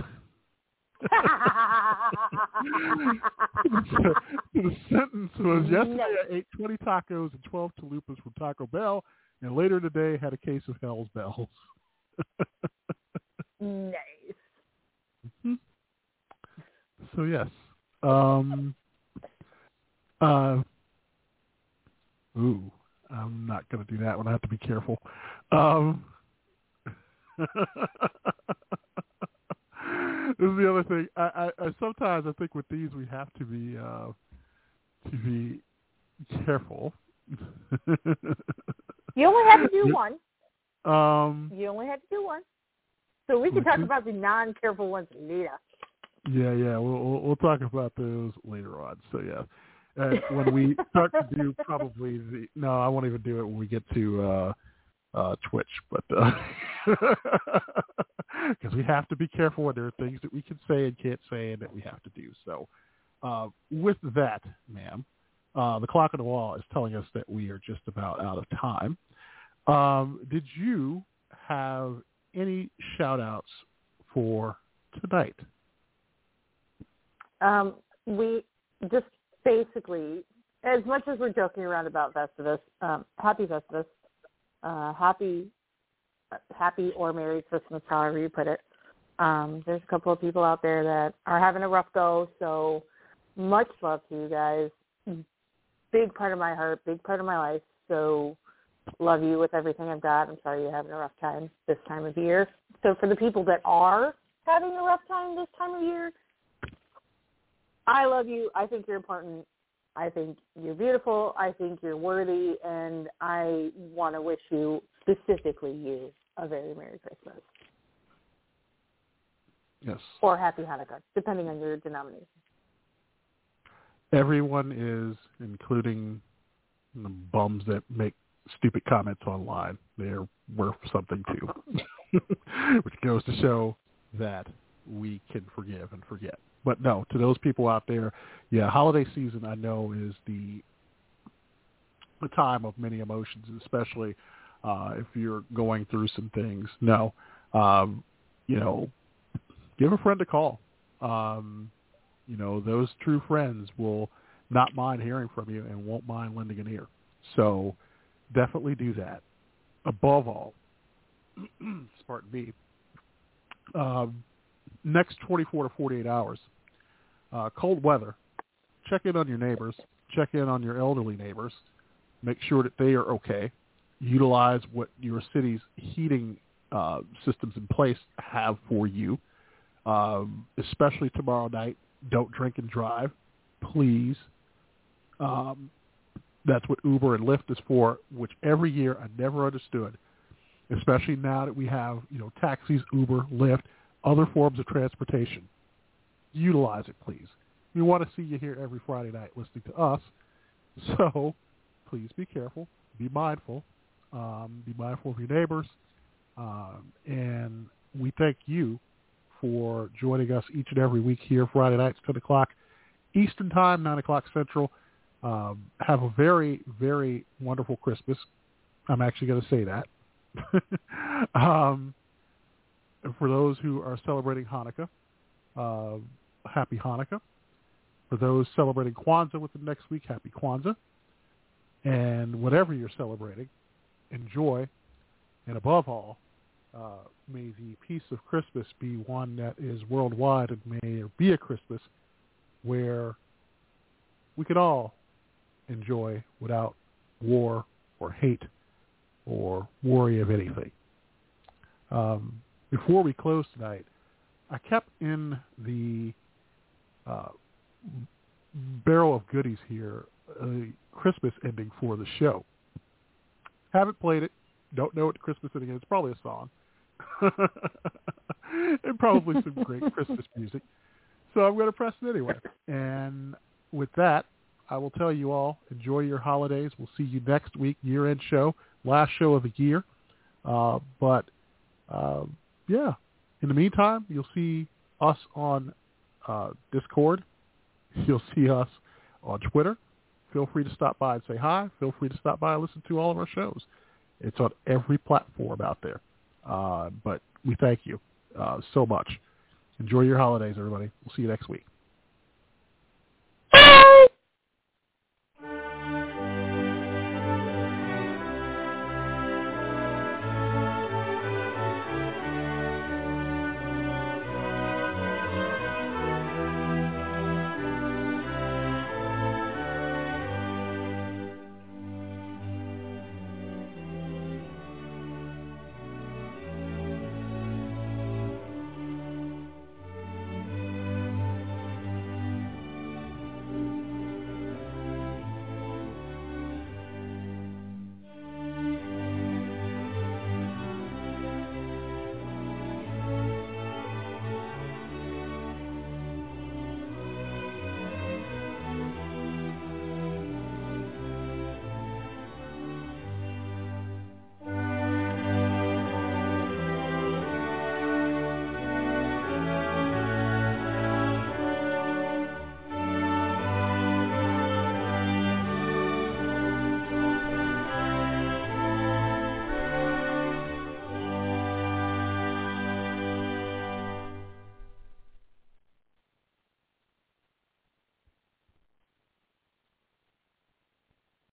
The sentence was, yesterday I ate 20 tacos and 12 chalupas from Taco Bell, and later today had a case of Hell's Bells. Nice. Mm-hmm. So yes. I'm not going to do that one. I have to be careful. This is the other thing. I sometimes I think with these we have to be careful. You only have to do one. You only have to do one. So we can talk about the non-careful ones later. Yeah. We'll talk about those later on. So yeah, when we start to do probably I won't even do it when we get to Twitch, but because we have to be careful when there are things that we can say and can't say and that we have to do. So with that, ma'am, the clock on the wall is telling us that we are just about out of time. Did you have any shout-outs for tonight? We just basically, as much as we're joking around about Festivus, happy Festivus, happy or Merry Christmas, however you put it. There's a couple of people out there that are having a rough go, so much love to you guys. Big part of my heart, big part of my life, so love you with everything I've got. I'm sorry you're having a rough time this time of year. So for the people that are having a rough time this time of year, I love you. I think you're important. I think you're beautiful. I think you're worthy, and I want to wish you, specifically you, a very Merry Christmas. Yes. Or Happy Hanukkah, depending on your denomination. Everyone is, including the bums that make stupid comments online. They're worth something too, which goes to show that we can forgive and forget. But no, to those people out there, yeah, holiday season I know is the time of many emotions, especially if you're going through some things. No, give a friend a call. Those true friends will not mind hearing from you and won't mind lending an ear. So definitely do that. Above all, pardon me, next 24 to 48 hours, cold weather, check in on your neighbors, check in on your elderly neighbors, make sure that they are okay, utilize what your city's heating systems in place have for you, especially tomorrow night. Don't drink and drive, please. That's what Uber and Lyft is for, which every year I never understood, especially now that we have, taxis, Uber, Lyft, other forms of transportation. Utilize it, please. We want to see you here every Friday night listening to us, so please be careful, be mindful of your neighbors, and we thank you for joining us each and every week here, Friday nights, 10 o'clock Eastern Time, 9 o'clock Central. Have a very, very wonderful Christmas. I'm actually going to say that. For those who are celebrating Hanukkah, happy Hanukkah. For those celebrating Kwanzaa within next week, happy Kwanzaa. And whatever you're celebrating, enjoy. And above all, may the peace of Christmas be one that is worldwide, and may there be a Christmas where we can all enjoy without war or hate or worry of anything. Before we close tonight, I kept in the barrel of goodies here a Christmas ending for the show. Haven't played it. Don't know what the Christmas ending is. It's probably a song. And probably some great Christmas music. So I'm going to press it anyway. And with that, I will tell you all, enjoy your holidays. We'll see you next week, year-end show, last show of the year. Yeah, in the meantime, you'll see us on Discord. You'll see us on Twitter. Feel free to stop by and say hi. Feel free to stop by and listen to all of our shows. It's on every platform out there. But we thank you so much. Enjoy your holidays, everybody. We'll see you next week.